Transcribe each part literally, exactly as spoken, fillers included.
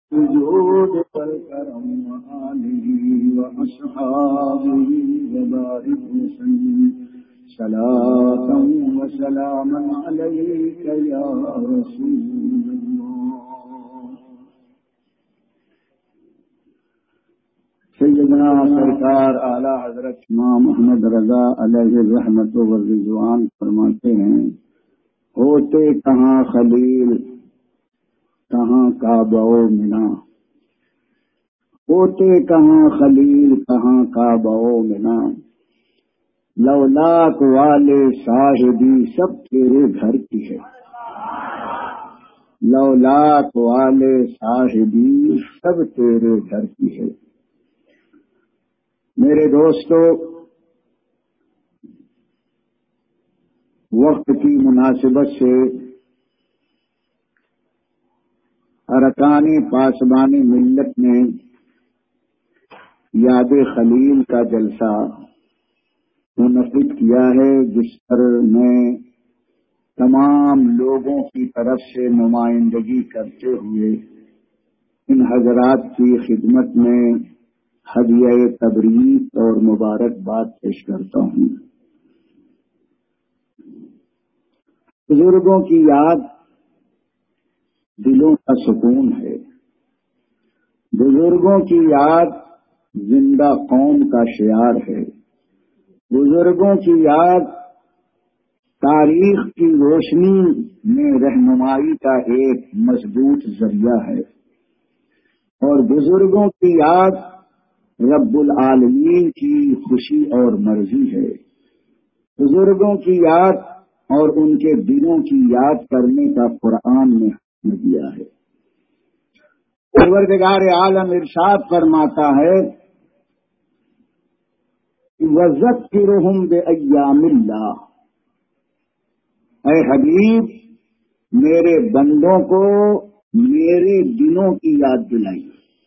الجود والكرم وآله وأصحابه وبارك وسلم صلاة وسلاما عليك يا رسول الله. سیدنا سرکار اعلی حضرت امام محمد رضا علیہ الرحمت والرضوان فرماتے ہیں، ہوتے کہاں خلیل کہاں کعبہ و منا، ہوتے کہاں خلیل کہاں کعبہ و منا، لولاک والے صاحبی سب تیرے گھر کی ہے، لولاک والے صاحبی سب تیرے گھر کی ہے. میرے دوستو، وقت کی مناسبت سے ارکان پاسبانی ملت نے یاد خلیل کا جلسہ منعقد کیا ہے، جس پر میں تمام لوگوں کی طرف سے نمائندگی کرتے ہوئے ان حضرات کی خدمت میں ہدیہ تبریک اور مبارکباد پیش کرتا ہوں. بزرگوں کی یاد دلوں کا سکون ہے، بزرگوں کی یاد زندہ قوم کا شعار ہے، بزرگوں کی یاد تاریخ کی روشنی میں رہنمائی کا ایک مضبوط ذریعہ ہے، اور بزرگوں کی یاد رب العالمین کی خوشی اور مرضی ہے. بزرگوں کی یاد اور ان کے دلوں کی یاد کرنے کا قرآن نے دیا ہے. پروردگار عالم ارشاد فرماتا ہے، وَذَكِّرْهُمْ بِأَيَّامِ اللَّهِ، اے حبیب میرے بندوں کو میرے دنوں کی یاد دلائی.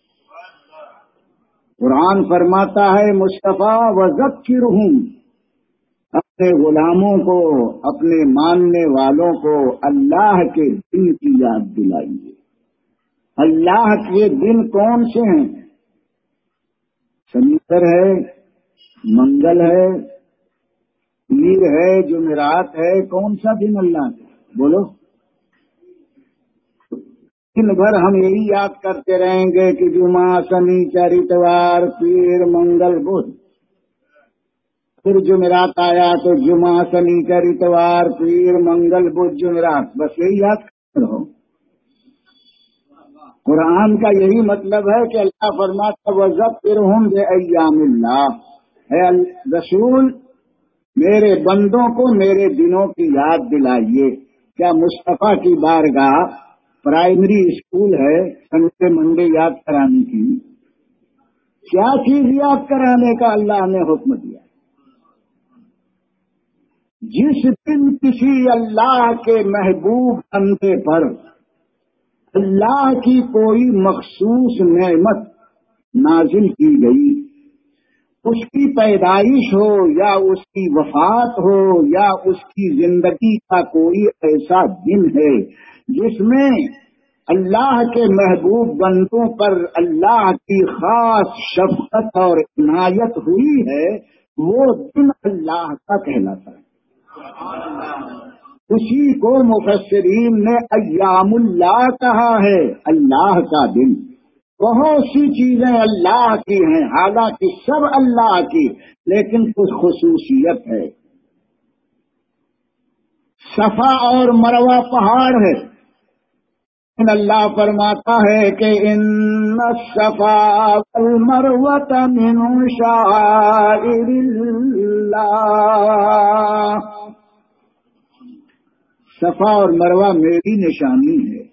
قرآن فرماتا ہے مصطفیٰ وَذَكِّرْهُمْ، اپنے غلاموں کو، اپنے ماننے والوں کو اللہ کے دن کی یاد دلائیے. اللہ کے دن کون سے ہیں؟ شنیچر ہے، منگل ہے، پیر ہے، جمعرات ہے. کون سا دن اللہ کا؟ بولو. دن بھر ہم یہی یاد کرتے رہیں گے کہ جمعہ، شنیچر، اتوار، پیر، منگل، بدھ. پھر جمعرات آیا تو جمعہ، شنیچر، اتوار، پیر، منگل، بدھ، جمعرات، بس یہی یاد کرتے رہو. قرآن کا یہی مطلب ہے کہ اللہ فرماتا وَذَكِّرْهُمْ بِأَيَّامِ اللَّهِ، اے رسول میرے بندوں کو میرے دنوں کی یاد دلائیے. کیا مصطفیٰ کی بارگاہ پرائمری اسکول ہے سنڈے منڈے یاد کرانے کی؟ کیا چیز یاد کرانے کا اللہ نے حکم دیا؟ جس دن کسی اللہ کے محبوب بندے پر اللہ کی کوئی مخصوص نعمت نازل کی گئی، اس کی پیدائش ہو یا اس کی وفات ہو یا اس کی زندگی کا کوئی ایسا دن ہے جس میں اللہ کے محبوب بندوں پر اللہ کی خاص شفقت اور عنایت ہوئی ہے، وہ دن اللہ کا کہلاتا ہے. اسی کو مفسرین نے ایام اللہ کہا ہے، اللہ کا دن. بہت سی چیزیں اللہ کی ہیں، حالانکہ سب اللہ کی، لیکن کچھ خصوصیت ہے. صفا اور مروہ پہاڑ ہے. اللہ فرماتا ہے کہ ان الصفا والمروۃ من شعائر اللہ، صفا اور مروہ میری نشانی ہے.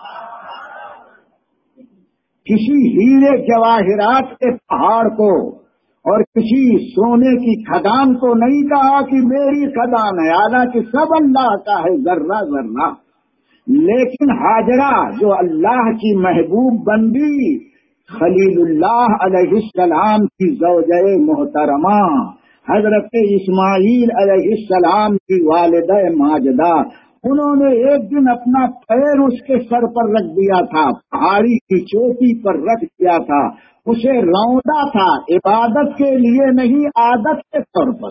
کسی ہیرے جواہرات کے پہاڑ کو اور کسی سونے کی کھدان کو نہیں کہا کہ میری کھدان ہے، حالانکہ سب اللہ کا ہے ذرہ ذرہ. لیکن ہاجرہ جو اللہ کی محبوب بندی، خلیل اللہ علیہ السلام کی زوجہ محترمہ، حضرت اسماعیل علیہ السلام کی والدہ ماجدہ، انہوں نے ایک دن اپنا پیر اس کے سر پر رکھ دیا تھا، پہاڑی کی چوٹی پر رکھ دیا تھا، اسے روندا تھا، عبادت کے لیے نہیں، عادت کے طور پر۔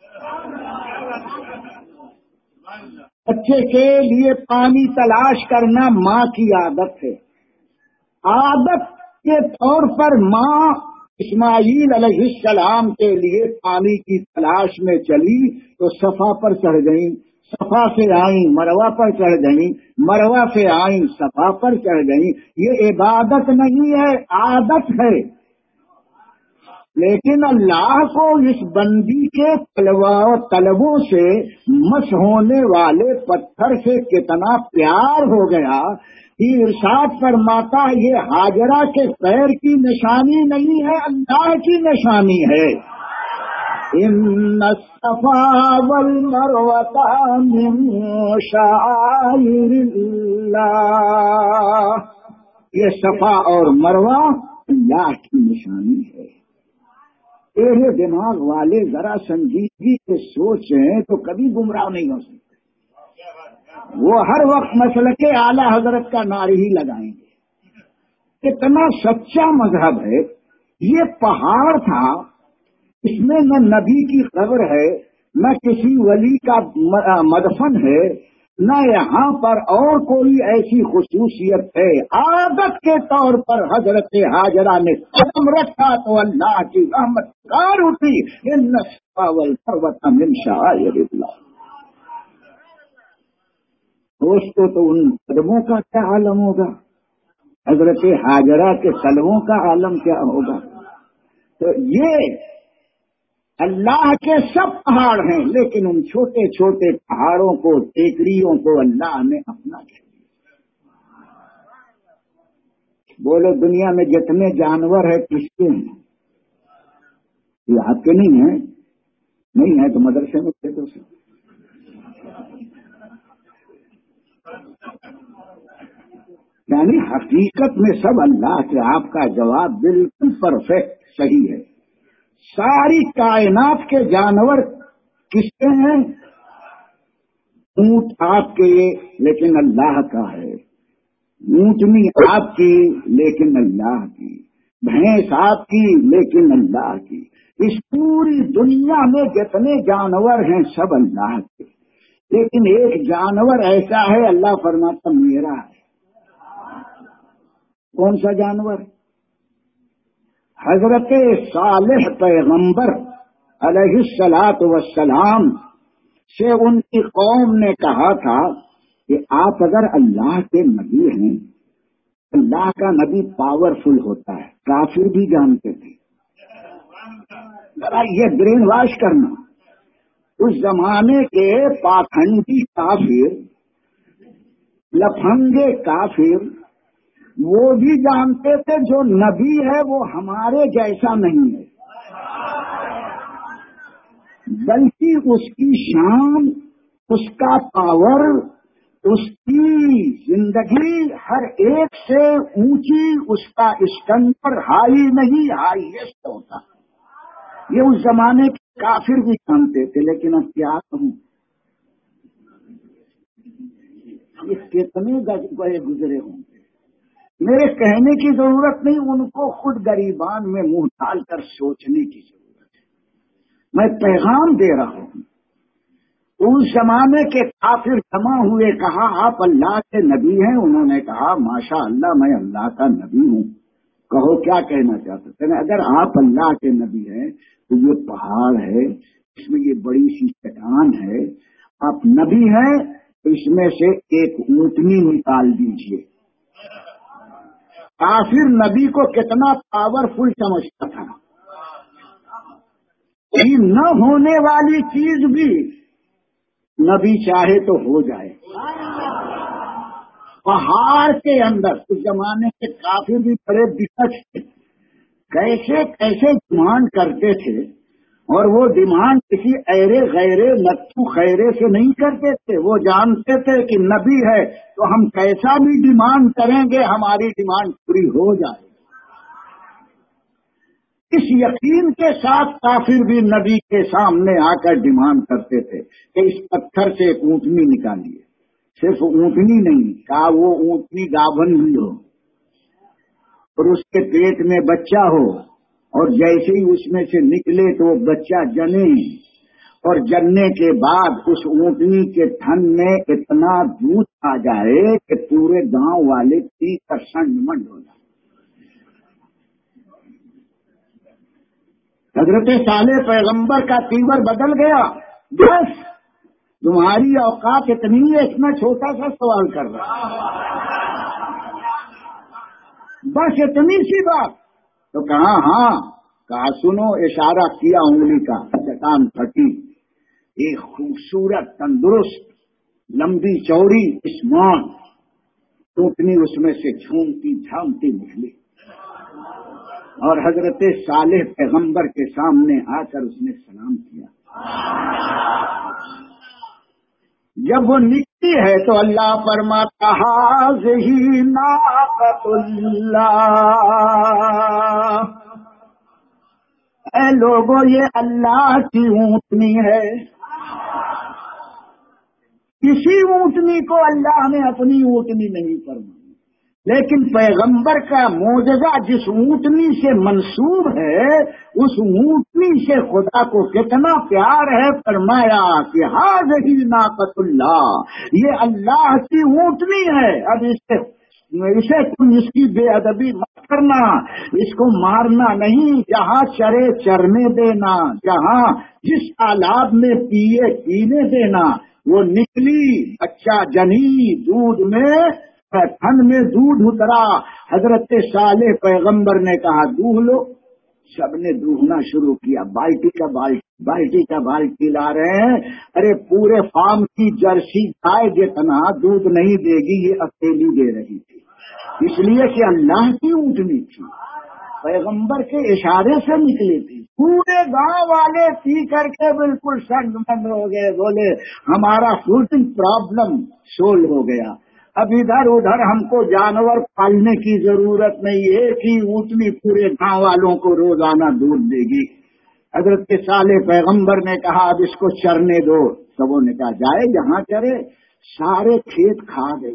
بچے کے لیے پانی تلاش کرنا ماں کی عادت ہے، عادت کے طور پر ماں اسماعیل علیہ السلام کے لیے پانی کی تلاش میں چلی تو صفا پر چڑھ گئیں، صفا سے آئیں مروہ پر چڑھ گئیں، مروہ سے آئیں صفا پر چڑھ گئیں۔ یہ عبادت نہیں ہے، عادت ہے۔ لیکن اللہ کو اس بندی کے طلبوں سے، مس ہونے والے پتھر سے کتنا پیار ہو گیا کہ ارشاد فرماتا ہے یہ ہاجرہ کے پیر کی نشانی نہیں ہے، اللہ کی نشانی ہے۔ ان الصفا والمروة من شعائر اللہ، یہ صفا اور مروہ اللہ کی نشانی ہے۔ تیرے دماغ والے ذرا سنجیدگی سے سوچیں تو کبھی گمراہ نہیں ہو سکتے، وہ ہر وقت مسلک اعلی حضرت کا نعرہ ہی لگائیں گے۔ اتنا سچا مذہب ہے۔ یہ پہاڑ تھا، اس میں نہ نبی کی قبر ہے، نہ کسی ولی کا مدفن ہے، نہ یہاں پر اور کوئی ایسی خصوصیت ہے۔ عادت کے طور پر حضرت ہاجرہ نے قدم رکھا تو اللہ کی رحمت کار اٹھی۔ ان الصفا والمروة من شعائر اللہ۔ دوستو تو ان قدموں کا کیا عالم ہوگا، حضرت ہاجرہ کے قدموں کا عالم کیا ہوگا۔ تو یہ اللہ کے سب پہاڑ ہیں، لیکن ان چھوٹے چھوٹے پہاڑوں کو، ٹیکریوں کو اللہ نے اپنا کیا۔ بولو دنیا میں جتنے جانور ہیں کس کے ہیں؟ یہ آپ کے نہیں ہیں؟ نہیں ہے تو مدرسے میں تھے تو سب۔ یعنی حقیقت میں سب اللہ کے۔ آپ کا جواب بالکل پرفیکٹ صحیح ہے۔ ساری کائنات کے جانور کس کے ہیں؟ اونٹ آپ کے لیکن اللہ کا ہے، اونٹنی آپ کی لیکن اللہ کی، بھینس آپ کی لیکن اللہ کی۔ اس پوری دنیا میں جتنے جانور ہیں سب اللہ کے، لیکن ایک جانور ایسا ہے اللہ فرماتا میرا ہے۔ کون سا جانور؟ حضرت صالح پیغمبر علیہ الصلاۃ والسلام سے ان کی قوم نے کہا تھا کہ آپ اگر اللہ کے نبی ہیں، اللہ کا نبی پاورفل ہوتا ہے، کافر بھی جانتے تھے۔ ذرا یہ برین واش کرنا، اس زمانے کے پاکھنڈی کافر، لفنگے کافر، وہ بھی جانتے تھے جو نبی ہے وہ ہمارے جیسا نہیں ہے، بلکہ اس کی شان، اس کا پاور، اس کی زندگی ہر ایک سے اونچی، اس کا اسٹینڈرڈ ہائی نہیں ہائیسٹ ہوتا۔ یہ اس زمانے کے کافر بھی جانتے تھے، لیکن اب کیا کہوں، یہ کتنے گئے گزرے ہوں گے۔ میرے کہنے کی ضرورت نہیں، ان کو خود گریبان میں منہ ڈال کر سوچنے کی ضرورت ہے۔ میں پیغام دے رہا ہوں۔ اس زمانے کے کافر جمع ہوئے، کہا آپ اللہ کے نبی ہیں؟ انہوں نے کہا ماشاء اللہ میں اللہ کا نبی ہوں۔ کہو کیا کہنا چاہتے ہیں؟ اگر آپ اللہ کے نبی ہیں تو یہ پہاڑ ہے، اس میں یہ بڑی سی چٹان ہے، آپ نبی ہیں تو اس میں سے ایک اونٹنی نکال دیجیے۔ کافر نبی کو کتنا پاورفل سمجھتا تھا، یہ نہ ہونے والی چیز بھی نبی چاہے تو ہو جائے۔ پہاڑ کے اندر اس زمانے کے کافر بھی بڑے دقت تھے، کیسے کیسے ڈیمانڈ کرتے تھے، اور وہ ڈیمانڈ کسی ایرے غیرے لتو خیرے سے نہیں کرتے تھے۔ وہ جانتے تھے کہ نبی ہے تو ہم کیسا بھی ڈیمانڈ کریں گے ہماری ڈیمانڈ پوری ہو جائے۔ اس یقین کے ساتھ کافر بھی نبی کے سامنے آ کر ڈیمانڈ کرتے تھے کہ اس پتھر سے ایک اونٹنی نکالیے۔ صرف اونٹنی نہیں، کہا وہ اونٹنی گابن بھی ہو اور اس کے پیٹ میں بچہ ہو، اور جیسے ہی اس میں سے نکلے تو وہ بچہ جنے، اور جننے کے بعد اس اونٹنی کے تھن میں اتنا دودھ آ جائے کہ پورے گاؤں والے پی کر سنڈ منڈ ہو جائے۔ حضرت صالح پیغمبر کا تیور بدل گیا، بس تمہاری اوقات اتنی ہے، اس میں چھوٹا سا سوال کر رہا بس اتنی سی بات۔ تو کہا ہاں، کہا سنو، اشارہ کیا انگلی کا، چٹان پھٹی، ایک خوبصورت تندرست لمبی چوڑی اسمان اونٹنی اس میں سے جھومتی جھامتی نکلی، اور حضرت صالح پیغمبر کے سامنے آ کر اس نے سلام کیا۔ جب وہ نکلی ہے تو اللہ فرماتا ھذہ ناقۃ اللہ، اے لوگوں یہ اللہ کی اونٹنی ہے۔ کسی اونٹنی کو اللہ نے اپنی اونٹنی نہیں فرمائی، لیکن پیغمبر کا معجزہ جس اونٹنی سے منسوب ہے، اس اونٹنی سے خدا کو کتنا پیار ہے، فرمایا کہ ھذہ ناقۃ اللہ، یہ اللہ کی اونٹنی ہے۔ اب اسے اسے تم اس کی بے ادبی مت کرنا، اس کو مارنا نہیں، جہاں چرے چرنے دینا، جہاں جس تالاب میں پیے پینے دینا۔ وہ نکلی، بچہ جنی، دودھ میں تھن میں دودھ اترا۔ حضرت صالح پیغمبر نے کہا دودھ لو، سب نے دودھنا شروع کیا، بالٹی کا بالٹی بالٹی کا بالٹی لا رہے ہیں۔ ارے پورے فارم کی جرسی گائے جتنا دودھ نہیں دے گی، یہ اکیلی دے رہی تھی، اس لیے کہ اللہ کی اونٹنی تھی، پیغمبر کے اشارے سے نکلی تھی۔ پورے گاؤں والے پی کر کے بالکل سنگ مند ہو گئے، بولے ہمارا فوڈنگ پرابلم سولو ہو گیا، اب ادھر ادھر ہم کو جانور پالنے کی ضرورت نہیں، ایک ہی اونٹنی پورے گاؤں والوں کو روزانہ دودھ دے گی۔ حضرت صالح پیغمبر نے کہا اب اس کو چرنے دو، سبوں نے کہا جائے جہاں چرے، سارے کھیت کھا گئے۔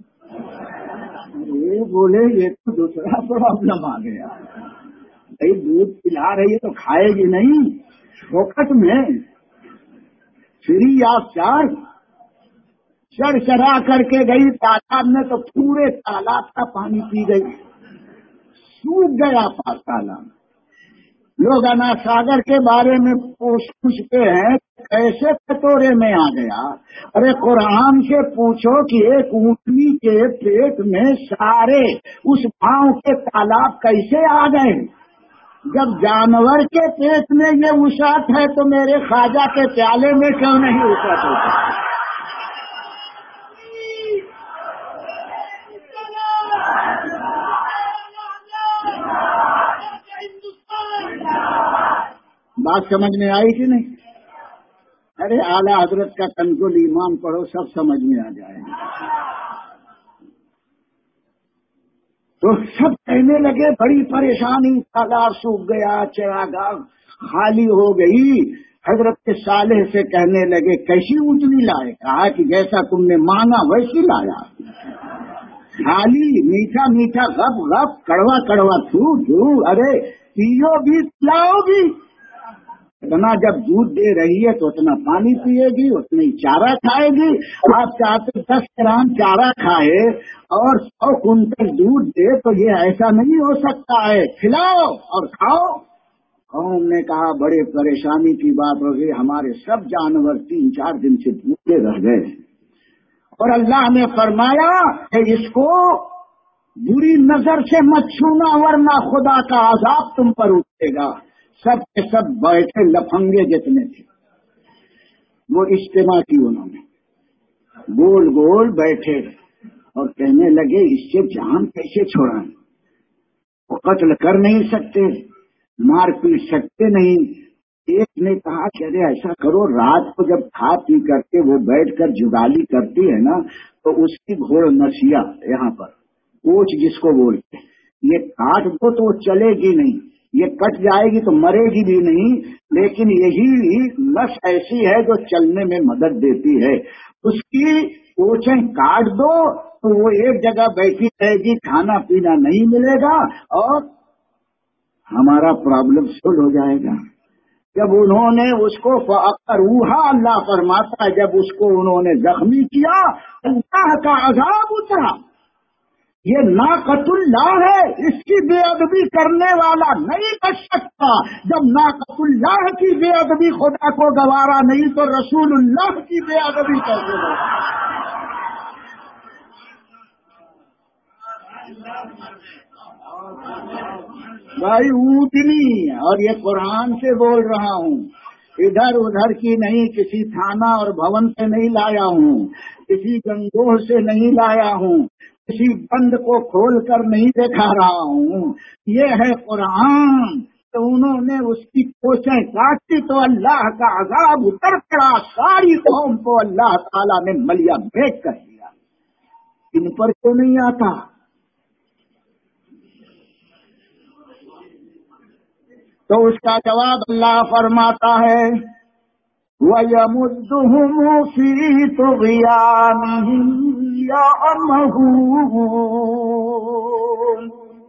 یہ بولے یہ تو دوسرا پرابلم آ گیا، بھائی دودھ پلا رہی ہے تو کھائے گی نہیں، فوکٹ میں فری آف چارج۔ چڑھ چڑھا کر کے گئی تالاب میں تو پورے تالاب کا پانی پی گئی، سوکھ گیا تالاب۔ لوگ انا ساگر کے بارے میں پوچھتے ہیں کیسے کٹورے میں آ گیا؟ ارے قرآن سے پوچھو کہ ایک اونٹنی کے پیٹ میں سارے اس گاؤں کے تالاب کیسے آ گئے؟ جب جانور کے پیٹ میں یہ وسعت ہے تو میرے خواجہ کے پیالے میں کیوں نہیں وسعت ہوتا؟ بات سمجھ میں آئی کہ نہیں؟ ارے اعلیٰ حضرت کا کنز ایمان پڑھو، سب سمجھ میں آ جائے گا۔ تو سب کہنے لگے بڑی پریشانی، تالاب سوکھ گیا، چراگاہ خالی ہو گئی۔ حضرت صالح سے کہنے لگے کیسی اونٹنی لائے؟ کہا کہ جیسا تم نے مانگا ویسی لایا، خالی میٹھا میٹھا غب غب، کڑوا کڑوا تھو تھو، ارے پیو بھی پلاؤ بھی۔ اتنا جب دودھ دے رہی ہے تو اتنا پانی پیے گی، اتنا ہی چارہ کھائے گی۔ آپ چاہتے دس گرام چارہ کھائے اور سو کنٹل دودھ دے تو یہ ایسا نہیں ہو سکتا ہے، کھلاؤ اور کھاؤ۔ قوم نے کہا بڑے پریشانی کی بات ہو گئی، ہمارے سب جانور تین چار دن سے بھوکے رہ گئے، اور اللہ نے فرمایا کہ اس کو بری نظر سے مت چھونا ورنہ خدا کا عذاب تم پر اٹھے گا۔ سب کے سب بیٹھے لفنگے جتنے تھے، وہ اجتماع کی، انہوں نے گول گول بیٹھے اور کہنے لگے اس سے جان کیسے چھوڑائیں؟ وہ قتل کر نہیں سکتے، مار پیٹ سکتے نہیں۔ ایک نے کہا کہ ارے ایسا کرو، رات کو جب کھا پی کر کے وہ بیٹھ کر جگالی کرتی ہے نا تو اس کی گھوڑ نسیا یہاں پر کوچ جس کو بولتے، یہ کاٹ دو تو وہ چلے گی نہیں، یہ کٹ جائے گی تو مرے گی بھی نہیں، لیکن یہی نس ایسی ہے جو چلنے میں مدد دیتی ہے۔ اس کی کوچیں کاٹ دو تو وہ ایک جگہ بیٹھی رہے گی، کھانا پینا نہیں ملے گا اور ہمارا پرابلم سولو ہو جائے گا۔ جب انہوں نے اس کو فَأَقَرُوهَا، اللہ فرماتا ہے جب اس کو انہوں نے زخمی کیا، اللہ کا عذاب اترا۔ یہ ناقۃ اللہ ہے، اس کی بے ادبی کرنے والا نہیں بچ سکتا۔ جب ناقۃ اللہ کی بے ادبی خدا کو گوارا نہیں تو رسول اللہ کی بے ادبی کیسے گوارا؟ بھائی اونٹنی، اور یہ قرآن سے بول رہا ہوں، ادھر ادھر کی نہیں، کسی تھانہ اور بھون سے نہیں لایا ہوں، کسی گنگوہ سے نہیں لایا ہوں، کسی بند کو کھول کر نہیں دکھا رہا ہوں، یہ ہے قرآن۔ تو انہوں نے اس کی کوشیں کاٹی تو اللہ کا عذاب اتر پڑا، ساری قوم کو اللہ تعالیٰ نے ملیا بھیٹ کر دیا۔ ان پر کیوں نہیں آتا؟ تو اس کا جواب اللہ فرماتا ہے وَيَمُدُّهُمْ فِي طُغْيَانِهِمْ يَعْمَهُونَ۔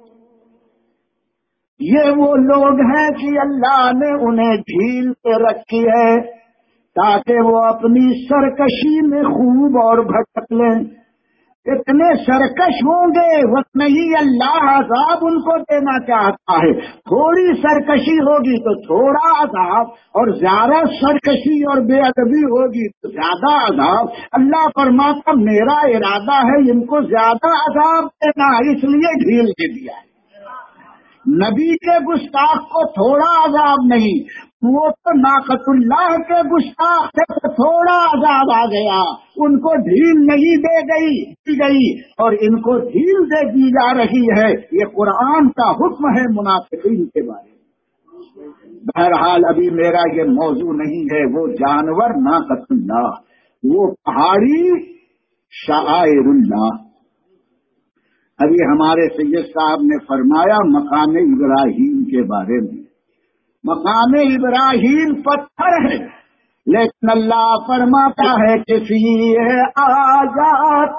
یہ وہ لوگ ہیں کہ اللہ نے انہیں ڈھیل پہ رکھی ہے تاکہ وہ اپنی سرکشی میں خوب اور بھٹک لیں۔ اتنے سرکش ہوں گے اتنے ہی اللہ عذاب ان کو دینا چاہتا ہے۔ تھوڑی سرکشی ہوگی تو تھوڑا عذاب، اور زیادہ سرکشی اور بے ادبی ہوگی تو زیادہ عذاب۔ اللہ فرماتا میرا ارادہ ہے ان کو زیادہ عذاب دینا، اس لیے ڈھیل دے دیا ہے۔ نبی کے گستاخ کو تھوڑا عذاب نہیں، وہ تو ناقۃ اللہ کے گستاخ سے تو تھوڑا عذاب آ گیا، ان کو ڈھیل نہیں دے گئی دی گئی اور ان کو ڈھیل دے دی جا رہی ہے۔ یہ قرآن کا حکم ہے منافقین کے بارے میں۔ بہرحال ابھی میرا یہ موضوع نہیں ہے، وہ جانور ناقۃ اللہ، وہ پہاڑی شعائر اللہ۔ ابھی ہمارے سید صاحب نے فرمایا مقام ابراہیم کے بارے میں۔ مقام ابراہیم پتھر ہے، لیکن اللہ فرماتا ہے کہ فیہ آیات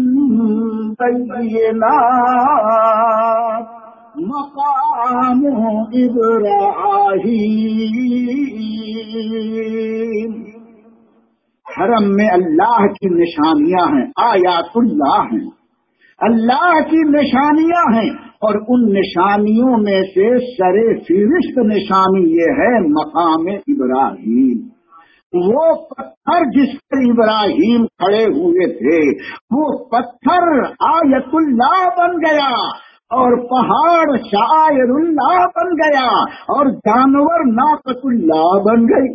بینات مقام ابراہیم۔ حرم میں اللہ کی نشانیاں ہیں، آیات اللہ ہیں، اللہ کی نشانیاں ہیں، اور ان نشانیوں میں سے سر فہرست نشانی یہ ہے مقام ابراہیم۔ وہ پتھر جس پر ابراہیم کھڑے ہوئے تھے، وہ پتھر آیت اللہ بن گیا، اور پہاڑ شاعر اللہ بن گیا، اور جانور ناقۃ اللہ بن گئی۔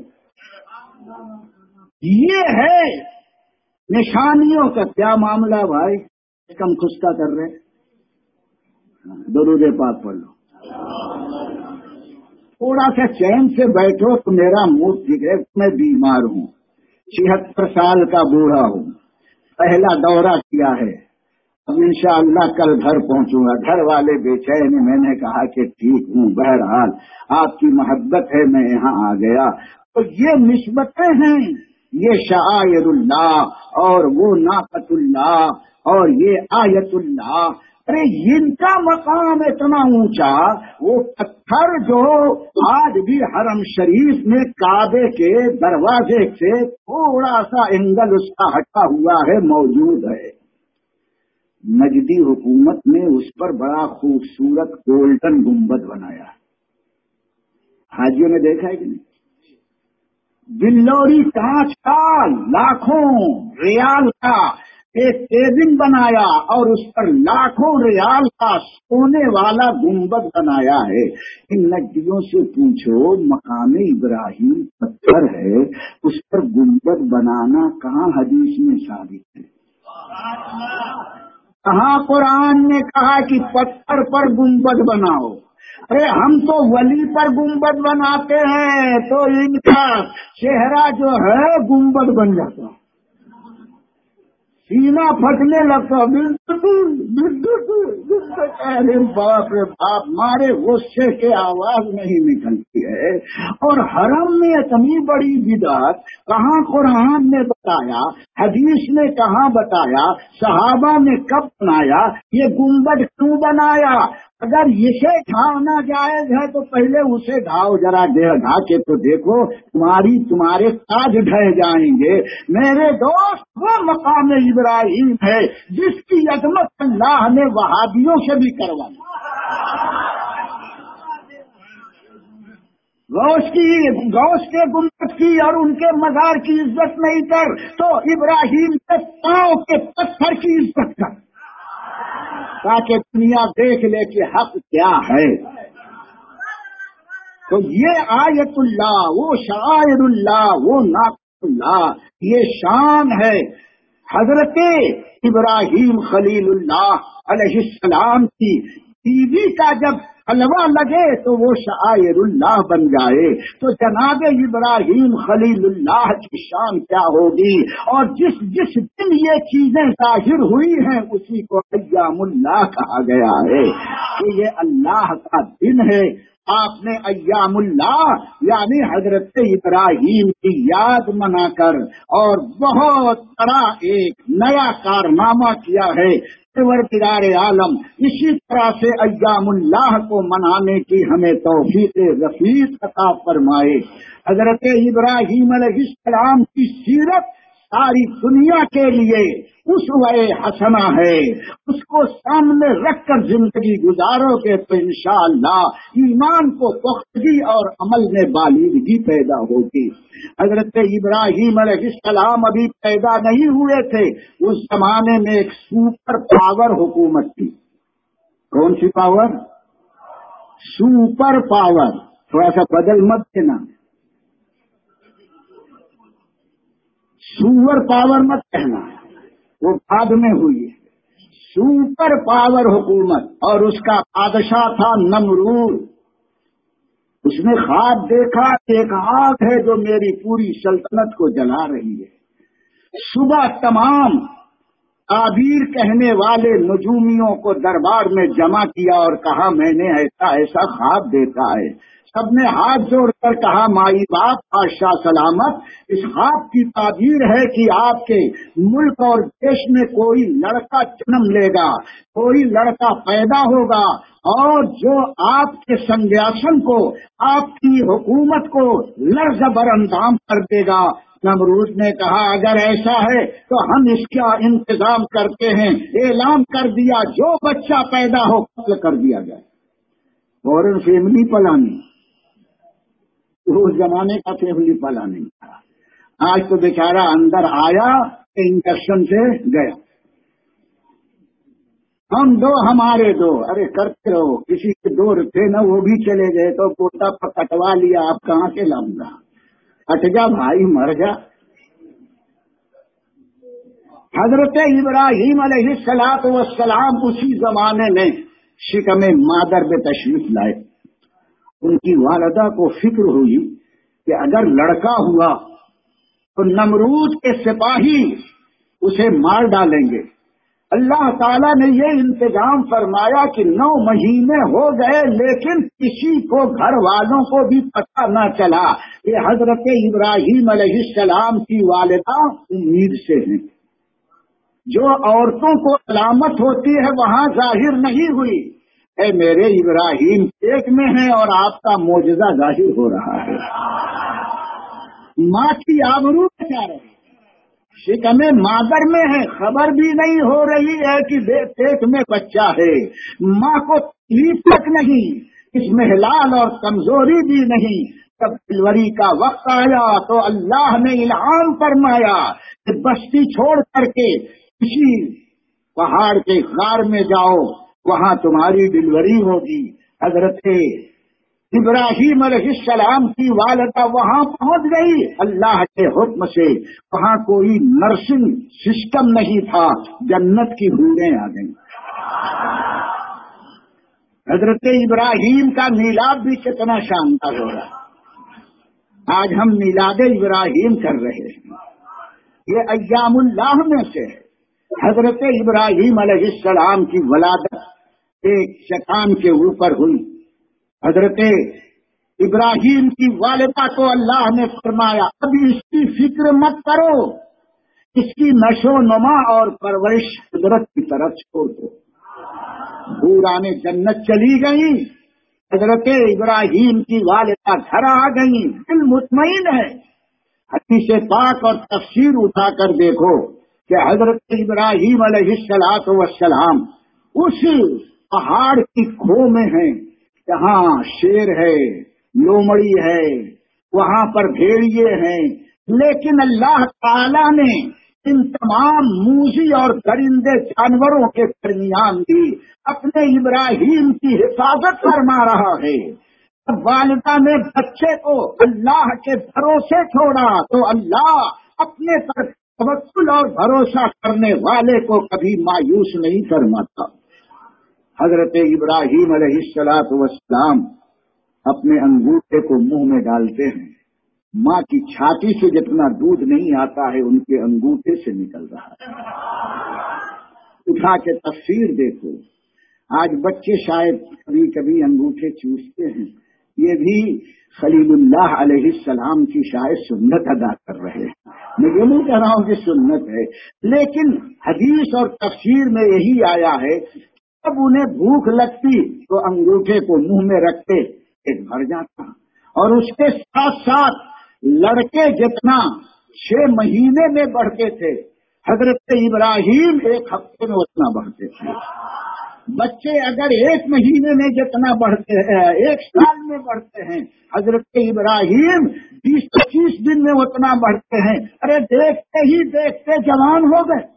یہ ہے نشانیوں کا کیا معاملہ بھائی؟ کم خستہ کر رہے، درود پاک پڑھ لو، تھوڑا سا چین سے بیٹھو تو میرا موڈ ٹھیک ہے۔ میں بیمار ہوں، چھہتر سال کا بوڑھا ہوں، پہلا دورہ کیا ہے، اب انشاءاللہ کل گھر پہنچوں گا۔ گھر والے بے چین ہیں، میں نے کہا کہ ٹھیک ہوں، بہرحال آپ کی محبت ہے میں یہاں آ گیا۔ تو یہ نسبتیں ہیں، یہ شعائر اللہ اور وہ ناقۃ اللہ اور یہ آیت اللہ۔ ارے ان کا مقام اتنا اونچا، وہ پتھر جو آج بھی حرم شریف میں کعبے کے دروازے سے تھوڑا سا اینگل اس کا ہٹا ہوا ہے موجود ہے۔ نجدی حکومت نے اس پر بڑا خوبصورت گولڈن گنبد بنایا، حاجیوں نے دیکھا ہے کہ نہیں؟ بلوری کانچ کا لاکھوں ریال کا ایک کیبن بنایا اور اس پر لاکھوں ریال کا سونے والا گنبد بنایا ہے۔ ان نجدیوں سے پوچھو مقام ابراہیم پتھر ہے، اس پر گنبد بنانا کہاں حدیث میں ثابت ہے؟ کہاں قرآن نے کہا کہ پتھر پر گنبد بناؤ؟ ارے ہم تو ولی پر گنبد بناتے ہیں تو ان کا چہرہ جو ہے گنبد بن جاتا۔ سینہ پھٹنے لگتا، ارے باپ رے باپ، مارے غصے کے آواز نہیں نکلتی ہے۔ اور حرم میں اتنی بڑی بدعت کہاں قرآن نے بتایا، حدیث نے کہاں بتایا، صحابہ نے کب بنایا، یہ گنبد کیوں بنایا؟ اگر اسے ڈھانا جائز ہے تو پہلے اسے ڈھاؤ، ذرا ڈھا کے تو دیکھو، تمہاری تمہارے تاج ڈھہ جائیں گے۔ میرے دوست، وہ مقام ابراہیم ہے جس کی عظمت اللہ نے وہابیوں سے بھی کروائی۔ غوث کی غوث کے گنبد کی اور ان کے مزار کی عزت نہیں کر تو ابراہیم کے پاؤں کے پتھر کی عزت کر، تاکہ دنیا دیکھ لے کہ حق کیا ہے۔ تو یہ آیت اللہ، وہ شعائر اللہ، وہ ناقص اللہ، یہ شان ہے حضرت ابراہیم خلیل اللہ علیہ السلام کی۔ بیوی کا جب حلوہ لگے تو وہ شعائر اللہ بن جائے، تو جناب ابراہیم خلیل اللہ کی شان کیا ہوگی؟ اور جس جس دن یہ چیزیں ظاہر ہوئی ہیں اسی کو ایام اللہ کہا گیا ہے کہ یہ اللہ کا دن ہے۔ آپ نے ایام اللہ یعنی حضرت ابراہیم کی یاد منا کر اور بہت بڑا ایک نیا کارنامہ کیا ہے۔ پروردگار عالم اسی طرح سے ایام اللہ کو منانے کی ہمیں توفیق رفیق عطا فرمائے۔ حضرت ابراہیم علیہ السلام کی سیرت ساری دنیا کے لیے اسوہ حسنہ ہے، اس کو سامنے رکھ کر زندگی گزارو گے تو انشاءاللہ ایمان کو پختگی اور عمل میں بالیدگی پیدا ہوگی۔ حضرت ابراہیم علیہ السلام ابھی پیدا نہیں ہوئے تھے، اس زمانے میں ایک سپر پاور حکومت تھی۔ کون سی پاور؟ Super power. تھوڑا سا بدل مت دینا، سور پاور مت کہنا، وہ بعد میں ہوئی ہے۔ سپر پاور حکومت، اور اس کا بادشاہ تھا نمرود۔ اس نے خواب دیکھا کہ ایک آگ ہے جو میری پوری سلطنت کو جلا رہی ہے۔ صبح تمام تعبیر کہنے والے نجومیوں کو دربار میں جمع کیا اور کہا میں نے ایسا ایسا خواب دیکھا ہے۔ سب نے ہاتھ جوڑ کر کہا مائی باپ بادشاہ سلامت، اس خواب کی تعبیر ہے کہ آپ کے ملک اور دیش میں کوئی لڑکا جنم لے گا، کوئی لڑکا پیدا ہوگا اور جو آپ کے سنگیاسن کو، آپ کی حکومت کو لرز بر اندام کر دے گا۔ نمرود نے کہا اگر ایسا ہے تو ہم اس کا انتظام کرتے ہیں۔ اعلان کر دیا جو بچہ پیدا ہو قتل کر دیا جائے۔ فوراً فیملی پلاننگ، اس زمانے کا فیملی پلاننگ تھا۔ آج تو بیچارہ اندر آیا انجیکشن سے گیا، ہم دو ہمارے دو، ارے کرتے رہو، کسی کے دو تھے نا وہ بھی چلے گئے تو پوتا کٹوا لیا، آپ کہاں سے لاؤں گا؟ ہٹ جا بھائی، مر جا۔ حضرت ابراہیم علیہ الصلوۃ والسلام اسی زمانے میں شکم مادر میں تشریف لائے۔ ان کی والدہ کو فکر ہوئی کہ اگر لڑکا ہوا تو نمرود کے سپاہی اسے مار ڈالیں گے۔ اللہ تعالیٰ نے یہ انتظام فرمایا کہ نو مہینے ہو گئے لیکن کسی کو گھر والوں کو بھی پتہ نہ چلا کہ حضرت ابراہیم علیہ السلام کی والدہ امید سے ہیں۔ جو عورتوں کو علامت ہوتی ہے وہاں ظاہر نہیں ہوئی، اے میرے ابراہیم ایک میں ہیں اور آپ کا معجزہ ظاہر ہو رہا ہے۔ ماں کی آبرو بچا رہے، شکم مادر میں ہے، خبر بھی نہیں ہو رہی ہے کہ پیٹ میں بچہ ہے، ماں کو تکلیف تک نہیں، اس میں ہلال اور کمزوری بھی نہیں۔ جب ڈلیوری کا وقت آیا تو اللہ نے الہام فرمایا کہ بستی چھوڑ کر کے کسی پہاڑ کے غار میں جاؤ، وہاں تمہاری ڈلیوری ہوگی۔ حضرت ابراہیم علیہ السلام کی والدہ وہاں پہنچ گئی اللہ کے حکم سے۔ وہاں کوئی نرسنگ سسٹم نہیں تھا، جنت کی حوریں آ گئیں۔ حضرت ابراہیم کا میلاد بھی کتنا شاندار ہو رہا، آج ہم میلاد ابراہیم کر رہے ہیں، یہ ایام اللہ میں سے ہے۔ حضرت ابراہیم علیہ السلام کی ولادت ایک چٹان کے اوپر ہوئی. حضرت ابراہیم کی والدہ کو اللہ نے فرمایا ابھی اس کی فکر مت کرو، اس کی نشو و نما اور پرورش قدرت کی طرف چھوڑ دو. حوران جنت چلی گئی، حضرت ابراہیم کی والدہ گھر آ گئی، دل مطمئن ہے. حدیث پاک اور تفسیر اٹھا کر دیکھو کہ حضرت ابراہیم علیہ الصلوۃ والسلام اس پہاڑ کی کھو میں ہیں جہاں شیر ہے، لومڑی ہے، وہاں پر بھیڑیے ہیں، لیکن اللہ تعالی نے ان تمام موذی اور درندے جانوروں کے درمیان بھی اپنے ابراہیم کی حفاظت فرما رہا ہے. جب والدہ نے بچے کو اللہ کے بھروسے چھوڑا تو اللہ اپنے پر توکل اور بھروسہ کرنے والے کو کبھی مایوس نہیں فرماتا. حضرت ابراہیم علیہ الصلوۃ والسلام اپنے انگوٹھے کو منہ میں ڈالتے ہیں، ماں کی چھاتی سے جتنا دودھ نہیں آتا ہے ان کے انگوٹھے سے نکل رہا ہے. اٹھا کے تفسیر دیکھو. آج بچے شاید کبھی کبھی انگوٹھے چوستے ہیں، یہ بھی خلیل اللہ علیہ السلام کی شاید سنت ادا کر رہے ہیں. میں یہ نہیں کہہ رہا ہوں کہ سنت ہے، لیکن حدیث اور تفسیر میں یہی آیا ہے جب انہیں بھوک لگتی تو انگوٹھے کو منہ میں رکھتے ایک بھر جاتا. اور اس کے ساتھ ساتھ لڑکے جتنا چھ مہینے میں بڑھتے تھے حضرت ابراہیم ایک ہفتے میں اتنا بڑھتے تھے. بچے اگر ایک مہینے میں جتنا بڑھتے ہیں ایک سال میں بڑھتے ہیں، حضرت ابراہیم بیس پچیس دن میں اتنا بڑھتے ہیں. ارے دیکھتے ہی دیکھتے جوان ہو گئے.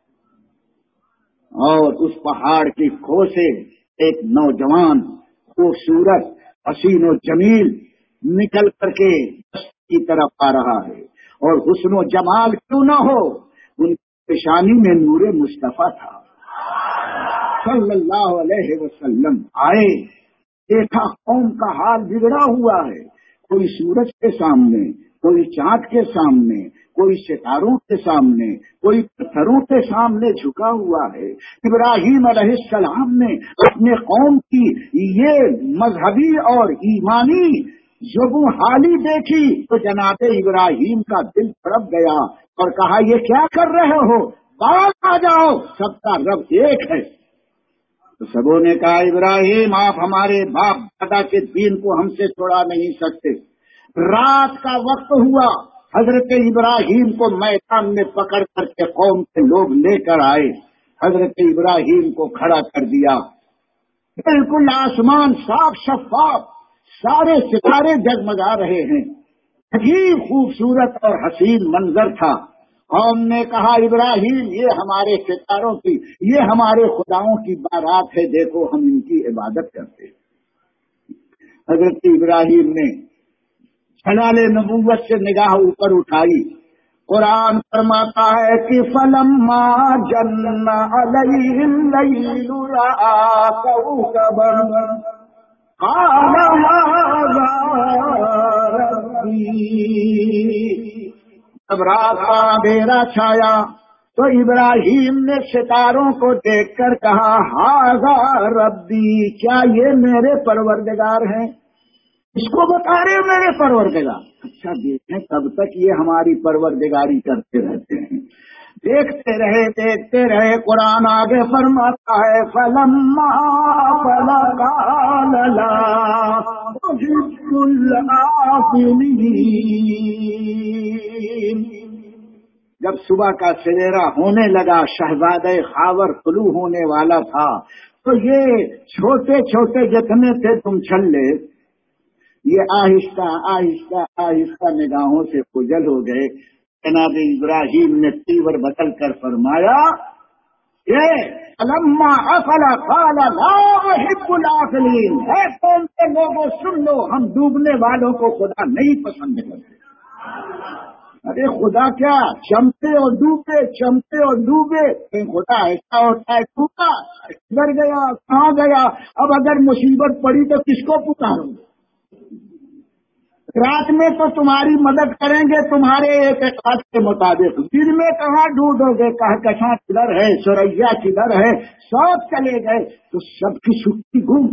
اور اس پہاڑ کی کھو سے ایک نوجوان خوبصورت حسین و جمیل نکل کر کے کی طرف آ رہا ہے. اور حسن و جمال کیوں نہ ہو، ان کی پیشانی میں نور مصطفیٰ تھا صلی اللہ علیہ وسلم. آئے دیکھا قوم کا حال بگڑا ہوا ہے، کوئی سورج کے سامنے، کوئی چاند کے سامنے، کوئی ستاروں کے سامنے، کوئی پتھروں کے سامنے جھکا ہوا ہے. ابراہیم علیہ السلام نے اپنے قوم کی یہ مذہبی اور ایمانی زبوں حالی دیکھی تو جناب ابراہیم کا دل تڑپ گیا اور کہا یہ کیا کر رہے ہو، باہر آ جاؤ، سب کا رب ایک ہے. تو سبوں نے کہا ابراہیم آپ ہمارے باپ دادا کے دین کو ہم سے چھوڑا نہیں سکتے. رات کا وقت ہوا، حضرت ابراہیم کو میدان میں پکڑ کر کے قوم کے لوگ لے کر آئے. حضرت ابراہیم کو کھڑا کر دیا، بالکل آسمان صاف شفاف، سارے ستارے جگمگا رہے ہیں. عجیب خوبصورت اور حسین منظر تھا. قوم نے کہا ابراہیم یہ ہمارے ستاروں کی، یہ ہمارے خداؤں کی بارات ہے، دیکھو ہم ان کی عبادت کرتے ہیں. حضرت ابراہیم نے جلال نبوت سے نگاہ اوپر اٹھائی. قرآن فرماتا ہے کہ فلما جن علیہ اللیل رأى کوكبا قال هذا ربی. جب رات کا اندھیرا چھایا تو ابراہیم نے ستاروں کو دیکھ کر کہا ہاذا ربی، کیا یہ میرے پروردگار ہیں؟ اس کو بتا رہے میرے پروردگار. اچھا دیکھیں کب تک یہ ہماری پروردگاری کرتے رہتے ہیں. دیکھتے رہے دیکھتے رہے. قرآن آگے فرماتا ہے فلما فلقال لا احب الآفلین. جب صبح کا سویرا ہونے لگا، شہزادہ خاور طلوع ہونے والا تھا، تو یہ چھوٹے چھوٹے جتنے تھے تم چھلے، یہ آہستہ آہستہ آہستہ نگاہوں سے خجل ہو گئے. جناب ابراہیم نے تیور بدل کر فرمایا یہ لما افل قال لا احب الآفلین. ہے قوم کے لوگوں سن لو، ہم ڈوبنے والوں کو خدا نہیں پسند کرتے. ارے خدا کیا، چمتے اور ڈوبے، چمتے اور ڈوبے. خدا ایسا ہوتا ہے ٹوٹا گر گیا، کہاں گیا. اب اگر مصیبت پڑی تو کس کو پکاروں؟ رات میں تو تمہاری مدد کریں گے تمہارے اعتقاد کے مطابق، دن میں کہاں ڈھونڈو گے، کہکشاں کدھر ہے، سریا کدھر ہے، سب چلے گئے تو سب کی چھٹی گم۔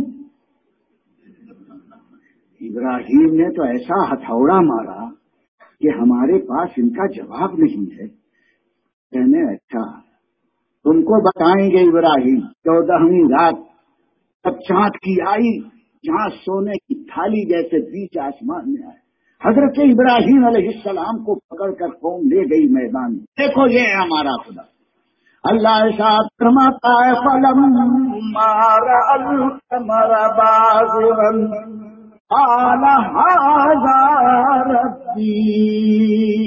ابراہیم نے تو ایسا ہتھوڑا مارا کہ ہمارے پاس ان کا جواب نہیں ہے۔ کہنے اچھا تم کو بتائیں گے ابراہیم، چودہویں رات جب چاند کی آئی، جہاں سونے کی تھالی جیسے بیچ آسمان میں آئے، حضرت ابراہیم علیہ السلام کو پکڑ کر قوم لے گئی میدان میں۔ دیکھو یہ ہے ہمارا خدا۔ اللہ ارشاد فرماتا ہے فلما رأى القمر بازغا قال هذا ربی،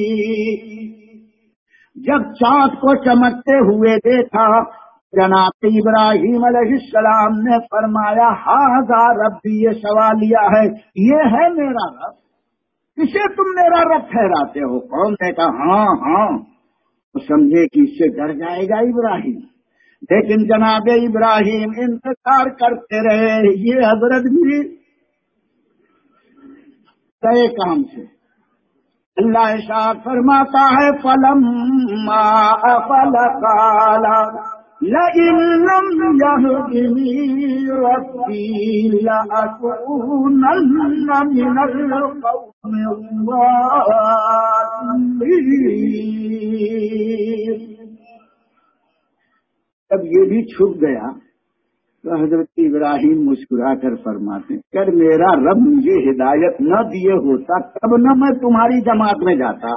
جب چاند کو چمکتے ہوئے دیکھا جناب ابراہیم علیہ السلام نے فرمایا ھذا ربی، یہ سوالیہ ہے، یہ ہے میرا رب، اسے تم میرا رب ٹھہراتے ہو؟ قوم نے کہا ہاں ہاں، تو سمجھے کہ اس سے ڈر جائے گا ابراہیم، لیکن جناب ابراہیم انتظار کرتے رہے۔ یہ حضرت بھی گئے کام سے۔ اللہ ارشاد فرماتا ہے فلما افل قال لئن لم يهدني ربي لأكونن من القوم الضالين، جب یہ بھی چھپ گیا تو حضرت ابراہیم مسکرا کر فرماتے اگر میرا رب مجھے ہدایت نہ دیے ہوتا تب نہ میں تمہاری جماعت میں جاتا،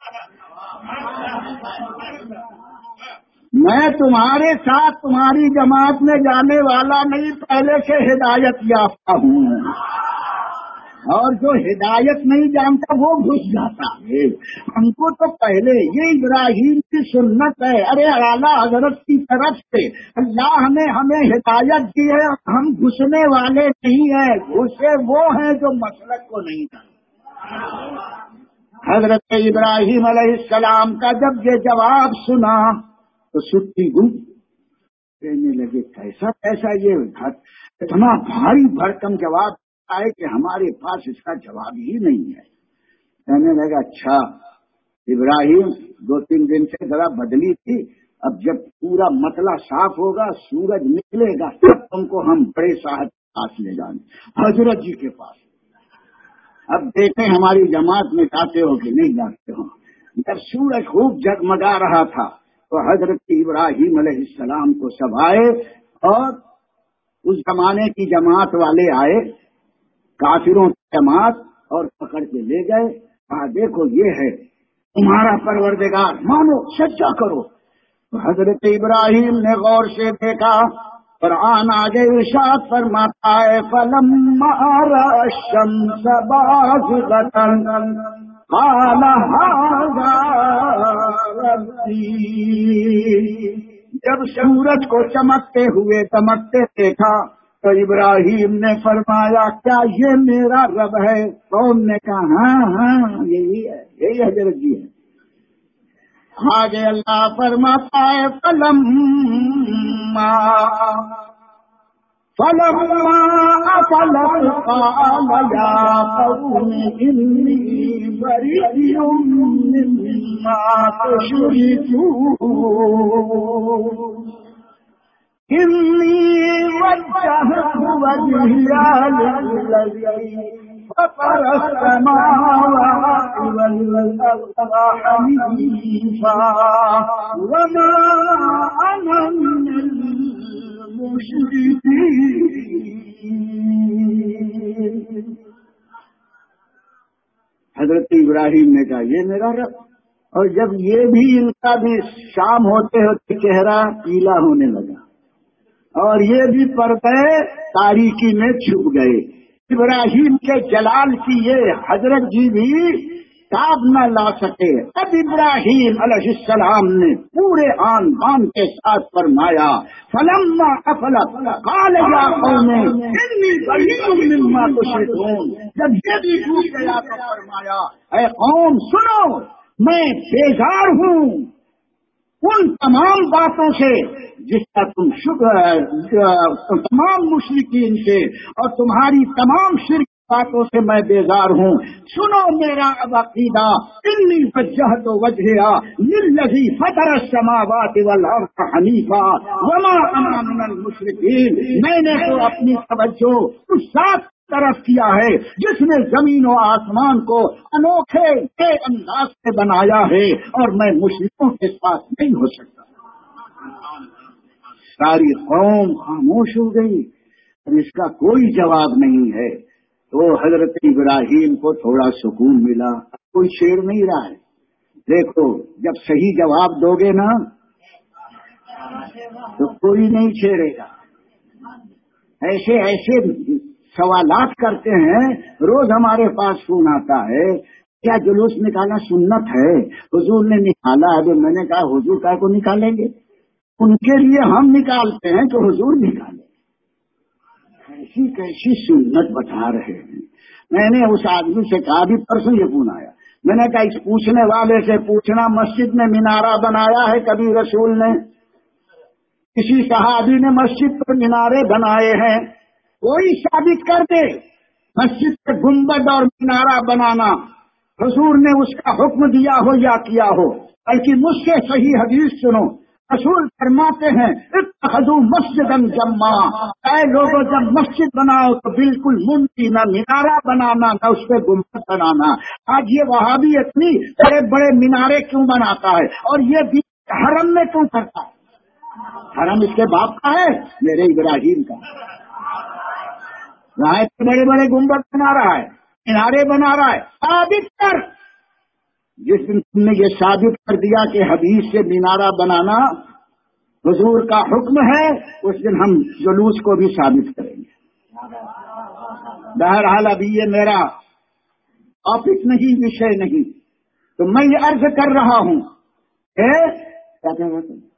میں تمہارے ساتھ تمہاری جماعت میں جانے والا نہیں، پہلے سے ہدایت یافتہ ہوں، اور جو ہدایت نہیں جانتا وہ گھس جاتا ہے۔ ہم کو تو پہلے یہ ابراہیم کی سنت ہے، ارے اعلیٰ حضرت کی طرف سے اللہ نے ہمیں ہدایت دی ہے، ہم گھسنے والے نہیں ہیں، گھسے وہ ہیں جو مسلک کو نہیں جانتے۔ حضرت ابراہیم علیہ السلام کا جب یہ جواب سنا تو سٹی گم، کہنے لگے کیسا کیسا یہ اتنا بھاری بھرکم جواب ہے کہ ہمارے پاس اس کا جواب ہی نہیں ہے۔ کہنے لگا اچھا ابراہیم، دو تین دن سے ذرا بدلی تھی، اب جب پورا مطلع صاف ہوگا، سورج نکلے گا، تب تم کو ہم بڑے صاحب کے پاس لے جائیں، حضرت جی کے پاس۔ اب دیکھیں ہماری جماعت میں جاتے ہو کہ نہیں جاتے ہو۔ جب سورج خوب جگمگا رہا تھا تو حضرت ابراہیم علیہ السلام کو سب آئے، اور اس زمانے کی جماعت والے آئے، کافروں کی جماعت، اور پکڑ کے لے گئے، کہا دیکھو یہ ہے تمہارا پروردگار، مانو سجدہ کرو۔ تو حضرت ابراہیم نے غور سے دیکھا، قرآن آگے ارشاد فرماتا ہے فلما رأى الشمس بازغة قال هذا ربی، جب سورج کو چمکتے ہوئے دمکتے دیکھا تو ابراہیم نے فرمایا کیا یہ میرا رب ہے؟ قوم نے کہا ہاں ہاں یہی ہے، یہی حضرت جی ہے۔ آگے اللہ فرماتا ہے فلما فلما افلت قال یا قوم انی بریء مما تشركون انی وجهت وجهي للذی فطر السماوات والارض حنیفا وما انا من المشرکین۔ حضرت ابراہیم نے کہا یہ میرا رب، اور جب یہ بھی ان کا بھی شام ہوتے ہوتے چہرہ پیلا ہونے لگا اور یہ بھی پردے تاریکی میں چھپ گئے، ابراہیم کے جلال کی یہ حضرت جی بھی تاب نہ لا سکے، تب ابراہیم علیہ السلام نے پورے آن بان کے ساتھ فرمایا فلما افلت قال یا قوم انی بریء مما تشركون، جب یہ بھی ڈوب گیا تو فرمایا اے قوم سنو، میں بیزار ہوں ان تمام باتوں سے جس کا تم شکر تمام مشرکین سے اور تمہاری تمام شرک باتوں سے میں بیزار ہوں. سنو میرا اب عقیدہ. انی وجہت وجہیا للذی فطر السماوات والارض حنیفا وما انا من المشرکین. میں نے تو اپنی توجہ اس ذات طرف کیا ہے جس نے زمین و آسمان کو انوکھے کے انداز سے بنایا ہے، اور میں مشرکوں کے ساتھ نہیں ہو سکتا. ساری قوم خاموش ہو گئی، اور اس کا کوئی جواب نہیں ہے. تو حضرت ابراہیم کو تھوڑا سکون ملا، کوئی شیر نہیں رہا ہے. دیکھو جب صحیح جواب دو گے نا تو کوئی نہیں چھیڑے گا. ایسے ایسے سوالات کرتے ہیں. روز ہمارے پاس فون آتا ہے، کیا جلوس نکالنا سنت ہے؟ حضور نے نکالا ہے. میں نے کہا حضور کا کو نکالیں گے؟ ان کے لیے ہم نکالتے ہیں کہ حضور نکالیں. ایسی کیسی سنت بتا رہے ہیں. میں نے اس آدمی سے کہا بھی پرسوں یہ فون آیا، میں نے کہا اس پوچھنے والے سے پوچھنا مسجد میں مینارہ بنایا ہے کبھی رسول نے؟ کسی صحابی نے مسجد پر مینارے بنائے ہیں؟ کوئی ثابت کر دے. مسجد پہ گنبد اور مینارہ بنانا حضور نے اس کا حکم دیا ہو یا کیا ہو. بلکہ مجھ سے صحیح حدیث سنو. رسول فرماتے ہیں اتخذوا مسجدا جما. اے لوگوں جب مسجد بناؤ تو بالکل منتی، نہ مینارہ بنانا نہ اس پہ گنبد بنانا. آج یہ وہابی اتنی بڑے بڑے مینارے کیوں بناتا ہے، اور یہ بھی حرم میں کیوں کرتا ہے؟ حرم اس کے باپ کا ہے، میرے ابراہیم کا. وہاں بڑے بڑے گنبد بنا رہا ہے، مینارے بنا رہا ہے. ثابت کر. جس دن تم نے یہ ثابت کر دیا کہ حدیث سے مینارہ بنانا حضور کا حکم ہے، اس دن ہم جلوس کو بھی ثابت کریں گے. بہرحال ابھی یہ میرا ٹاپک نہیں، وشے نہیں. تو میں یہ عرض کر رہا ہوں کہ کیا کہہ رہے تھے؟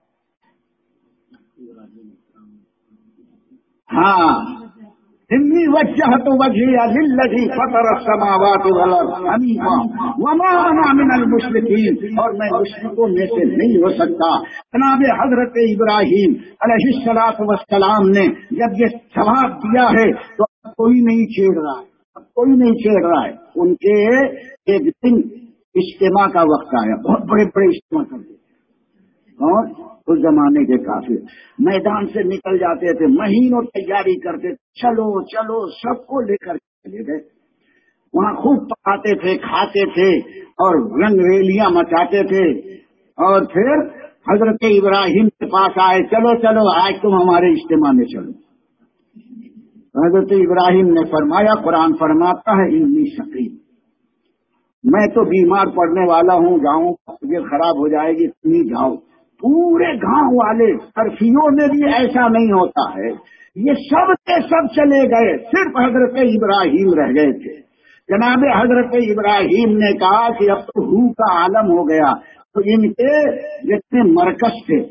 ہاں انی وجہت وجہی للذی فطر السماوات والارض حنیفا وما انا من المشرکین. اور میں مشرکوں میں سے نہیں ہو سکتا. جناب حضرت ابراہیم علیہ الصلوۃ والسلام نے جب یہ جواب دیا ہے تو اب کوئی نہیں چھیڑ رہا ہے، اب کوئی نہیں چھیڑ رہا ہے. ان کے ایک دن اجتماع کا وقت آیا، بہت بڑے بڑے اجتماع کرتے تھے، اور اس زمانے کے کافر میدان سے نکل جاتے تھے، مہینوں تیاری کرتے تھے. چلو چلو سب کو لے کر چلے گئے. وہاں خوب پکاتے تھے، کھاتے تھے، اور رنگ ریلیاں مچاتے تھے. اور پھر حضرت ابراہیم کے پاس آئے، چلو چلو آج تم ہمارے اجتماع میں چلو. حضرت ابراہیم نے فرمایا، قرآن فرماتا ہے انی سقیم، میں تو بیمار پڑنے والا ہوں، جاؤں طبیعت خراب ہو جائے گی، تم ہی جاؤ. پورے گاؤں والے سرفیوں میں بھی ایسا نہیں ہوتا ہے، یہ سب کے سب چلے گئے، صرف حضرت ابراہیم رہ گئے تھے. جناب حضرت ابراہیم نے کہا کہ اب تو روح کا عالم ہو گیا. تو ان کے جتنے مرکز تھے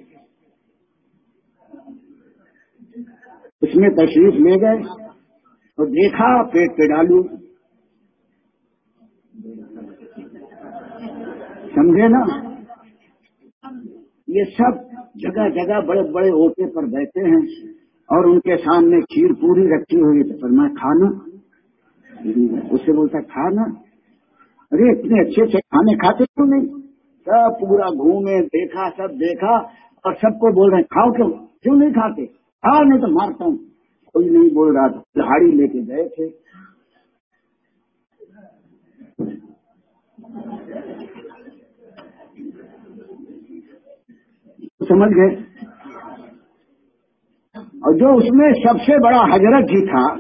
اس میں تشریف لے گئے تو دیکھا پیٹ پہ ڈالو. سمجھے نا؟ یہ سب جگہ جگہ بڑے بڑے اوٹے پر بیٹھے ہیں، اور ان کے سامنے کھیر پوری رکھی ہوئی. تو فرمایا کھانا. اس سے بولتا کھانا. ارے اتنے اچھے اچھے کھانے کھاتے کیوں نہیں؟ سب پورا گھومے، دیکھا، سب دیکھا، اور سب کو بول رہے ہیں کھاؤ. کیوں کیوں نہیں کھاتے؟ کھاؤ نہیں تو مارتا ہوں. کوئی نہیں بول رہا تھا. دہاڑی لے کے گئے تھے. سمجھ گئے؟ اور جو اس میں سب سے بڑا حضرت جی تھا،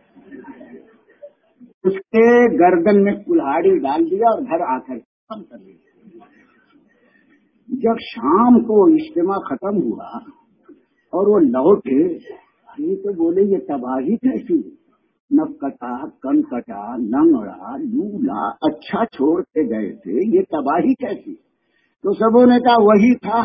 اس کے گردن میں کلہاڑی ڈال دیا اور گھر آ کر ختم کر دیا. جب شام کو اجتماع ختم ہوا اور وہ لوٹے، یہ تو بولے یہ تباہی کیسی؟ نف کٹا، کن کٹا، لنگڑا، لولا، اچھا چھوڑ کے گئے تھے، یہ تباہی کیسی؟ تو سبوں نے کہا وہی تھا،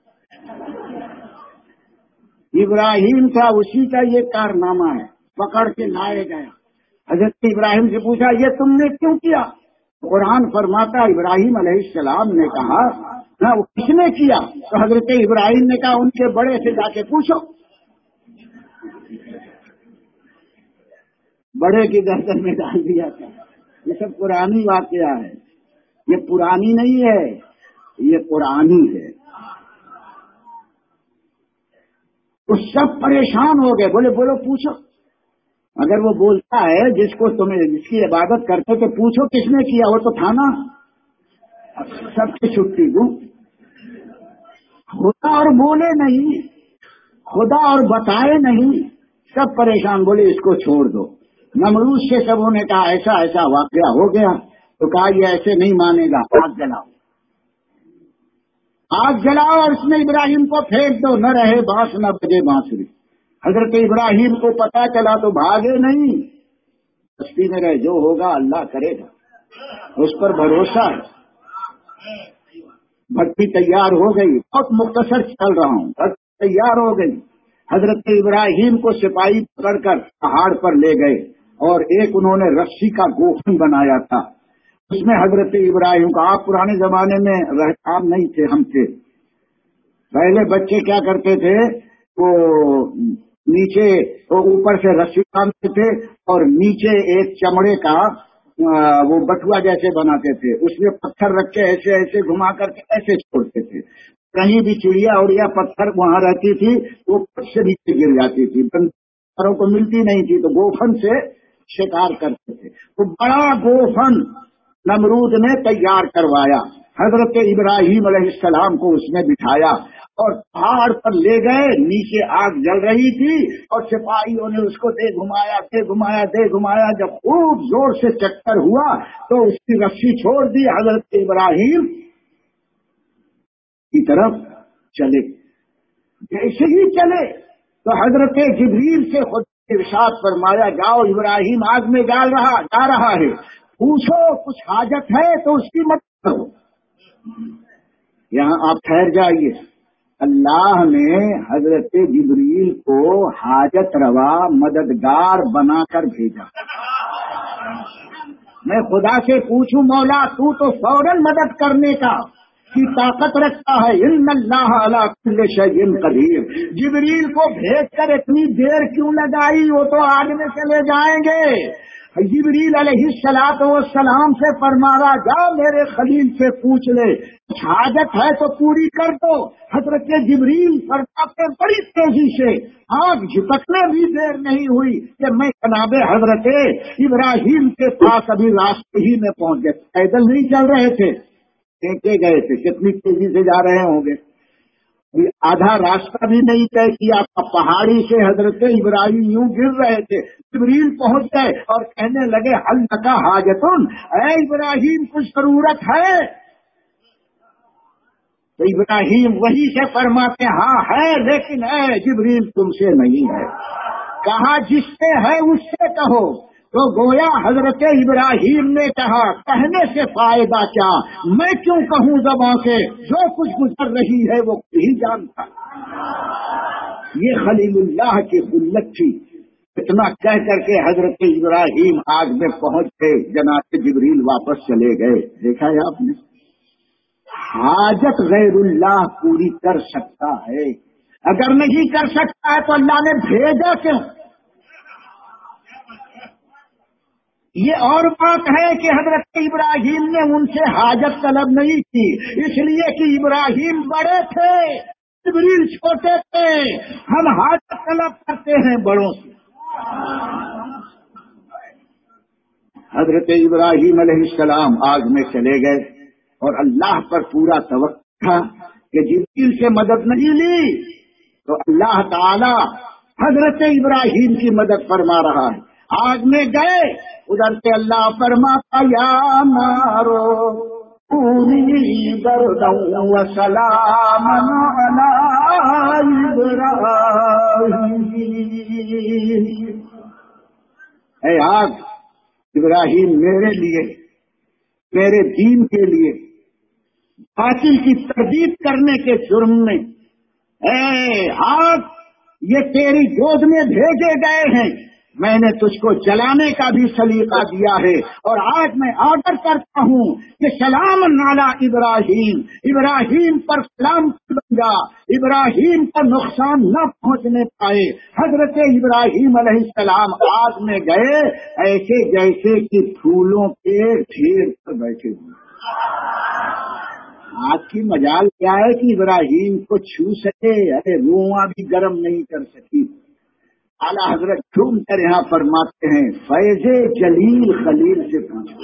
ابراہیم تھا، اسی کا یہ کارنامہ ہے. پکڑ کے لائے گیا. حضرت ابراہیم سے پوچھا یہ تم نے کیوں کیا؟ قرآن فرماتا ابراہیم علیہ السلام نے کہا نہ وہ کس نے کیا؟ تو حضرت ابراہیم نے کہا ان کے بڑے سے جا کے پوچھو. بڑے کی گردن میں ڈال دیا تھا. یہ سب پرانی واقعہ ہے، یہ پرانی نہیں ہے، یہ قرآنی ہے. تو سب پریشان ہو گئے، بولے بولو پوچھو. اگر وہ بولتا ہے جس کو تمہیں جس کی عبادت کرتے تو پوچھو کس نے کیا، وہ تو تھا نا. سب کی چھٹی دوں. خدا اور بولے نہیں، خدا اور بتائے نہیں، سب پریشان. بولے اس کو چھوڑ دو. نمرود سے سبوں نے کہا ایسا ایسا واقعہ ہو گیا، تو کہا یہ ایسے نہیں مانے گا، آگ جلاؤ. آگ جلاؤ اور اس میں ابراہیم کو پھینک دو، نہ رہے بانس نہ بجے بانسری. حضرت ابراہیم کو پتا چلا تو بھاگے نہیں، بستی میں رہے، جو ہوگا اللہ کرے گا، اس پر بھروسہ ہے. بھٹی تیار ہو گئی، بہت مختصر چل رہا ہوں، بھٹی تیار ہو گئی. حضرت ابراہیم کو سپاہی پکڑ کر پہاڑ پر لے گئے اور ایک انہوں نے رسی کا گوفن بنایا تھا، اس میں حضرت ابراہیم کا. آپ پرانے زمانے میں آپ نہیں تھے، ہم تھے. پہلے بچے کیا کرتے تھے، وہ نیچے اوپر سے رسی باندھتے تھے اور نیچے ایک چمڑے کا وہ بٹوا جیسے بناتے تھے، اس میں پتھر رکھ کے ایسے ایسے گھما کر کے ایسے چھوڑتے تھے. کہیں بھی چڑیا اڑیا پتھر وہاں رہتی تھی وہ پت سے نیچے گر جاتی تھی، پتھروں کو ملتی نہیں تھی، تو گوفن سے شکار کرتے تھے. تو بڑا گوفن نمرود نے تیار کروایا، حضرت ابراہیم علیہ السلام کو اس میں بٹھایا اور پہاڑ پر لے گئے. نیچے آگ جل رہی تھی اور سپاہیوں نے اس کو دے گھمایا دے گھمایا دے گھمایا. جب خوب زور سے چکر ہوا تو اس کی رسی چھوڑ دی، حضرت ابراہیم کی طرف چلے. جیسے ہی چلے تو حضرت جبریل سے خود ارشاد فرمایا جاؤ ابراہیم آگ میں جال رہا جا رہا ہے، پوچھو کچھ حاجت ہے تو اس کی مدد کرو. یہاں آپ ٹھہر جائیے. اللہ نے حضرت جبریل کو حاجت روا مددگار بنا کر بھیجا. میں خدا سے پوچھوں مولا تو تو فوراً مدد کرنے کا کی طاقت رکھتا ہے. ان اللہ علی کل شیء قدیر. جبریل کو بھیج کر اتنی دیر کیوں لگائی، وہ تو آگ میں چلے جائیں گے. جبریل علیہ الصلوۃ والسلام سے فرمایا جا میرے خلیل سے پوچھ لے، حاجت ہے تو پوری کر دو. حضرت جبریل فرماتے بڑی تیزی سے آگ جھپکنے بھی دیر نہیں ہوئی کہ میں جناب حضرت ابراہیم کے پاس ابھی راستے ہی میں پہنچ گئے. پیدل نہیں چل رہے تھے، پھینکے گئے تھے، کتنی تیزی سے جا رہے ہوں گے. آدھا راستہ بھی نہیں طے کیا، پہاڑی سے حضرت ابراہیم یوں گر رہے تھے. جبریل پہنچ گئے اور کہنے لگے حل لکا حاجتن، اے ابراہیم کچھ ضرورت ہے؟ تو ابراہیم وہی سے فرماتے ہاں ہے، لیکن اے جبریل تم سے نہیں ہے. کہا جس سے ہے اس سے کہو. تو گویا حضرت ابراہیم نے کہا کہنے سے فائدہ کیا، میں کیوں کہوں زبان سے، جو کچھ گزر رہی ہے وہ ہی جانتا. یہ خلیل اللہ کی خلت تھی. اتنا کہہ کر کے حضرت ابراہیم آگ میں پہنچ گئے، جناب جبریل واپس چلے گئے. دیکھا ہے آپ نے، حاجت غیر اللہ پوری کر سکتا ہے. اگر نہیں کر سکتا ہے تو اللہ نے بھیجا کیوں؟ یہ اور بات ہے کہ حضرت ابراہیم نے ان سے حاجت طلب نہیں کی، اس لیے کہ ابراہیم بڑے تھے، جبریل چھوٹے تھے. ہم حاجت طلب کرتے ہیں بڑوں سے. حضرت ابراہیم علیہ السلام آگ میں چلے گئے اور اللہ پر پورا توقع تھا کہ جبریل سے مدد نہیں لی تو اللہ تعالی حضرت ابراہیم کی مدد فرما رہا ہے. آگ میں گئے، ادھر سے اللہ فرماتا یا نارو کونی بردا وسلام علی ابراہیم. اے آگ، ابراہیم میرے لیے، میرے دین کے لیے باطل کی تردید کرنے کے جرم میں، اے آگ یہ تیری گود میں بھیجے گئے ہیں، میں نے تجھ کو جلانے کا بھی سلیقہ دیا ہے، اور آج میں آرڈر کرتا ہوں کہ سلام علی ابراہیم، ابراہیم پر سلام بن جا، ابراہیم پر نقصان نہ پہنچنے پائے۔ حضرت ابراہیم علیہ السلام آگ میں گئے ایسے جیسے کہ پھولوں کے ڈھیر پر بیٹھے ہوئے۔ آگ کی مجال کیا ہے کہ ابراہیم کو چھو سکے، ارے رواں بھی گرم نہیں کر سکی۔ اعلیٰ حضرت جھوم کر یہاں فرماتے ہیں فیض جلیل خلیل سے پوچھو،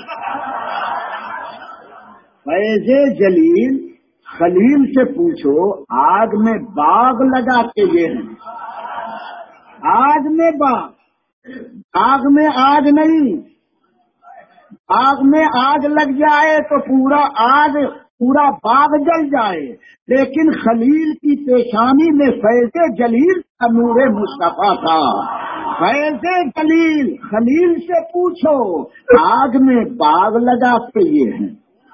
فیض جلیل خلیل سے پوچھو، آگ میں باغ لگاتے یہ ہیں، آگ میں باغ، آگ میں آگ نہیں، آگ میں آگ لگ جائے تو پورا آگ پورا باغ جل جائے، لیکن خلیل کی پیشانی میں فیض جلیل کا نور مصطفیٰ تھا۔ فیض جلیل خلیل سے پوچھو، آگ میں باغ لگاتے یہ ہیں۔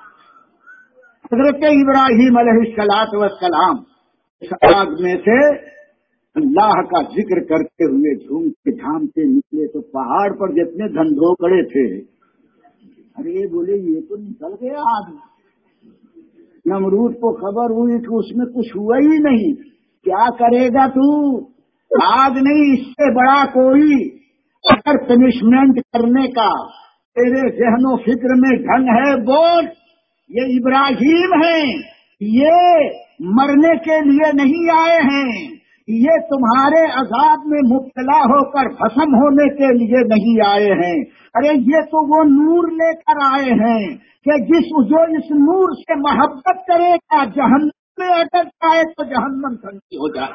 حضرت ابراہیم علیہ الصلوۃ والسلام اس آگ میں سے اللہ کا ذکر کرتے ہوئے جھومتے جھامتے نکلے تو پہاڑ پر جتنے دھندھوکڑے تھے، ارے بولے یہ تو نکل گیا آگ میں۔ نمرود کو خبر ہوئی کہ اس میں کچھ ہوا ہی نہیں، کیا کرے گا تو؟ آگ نہیں، اس سے بڑا کوئی اگر پنشمنٹ کرنے کا تیرے ذہن و فکر میں ڈھنگ ہے بول، یہ ابراہیم ہیں، یہ مرنے کے لیے نہیں آئے ہیں، یہ تمہارے عذاب میں مبتلا ہو کر بھسم ہونے کے لیے نہیں آئے ہیں، ارے یہ تو وہ نور لے کر آئے ہیں کہ جس جو اس نور سے محبت کرے گا جہنم میں اٹک جائے تو جہنم ٹھنڈی ہو جائے۔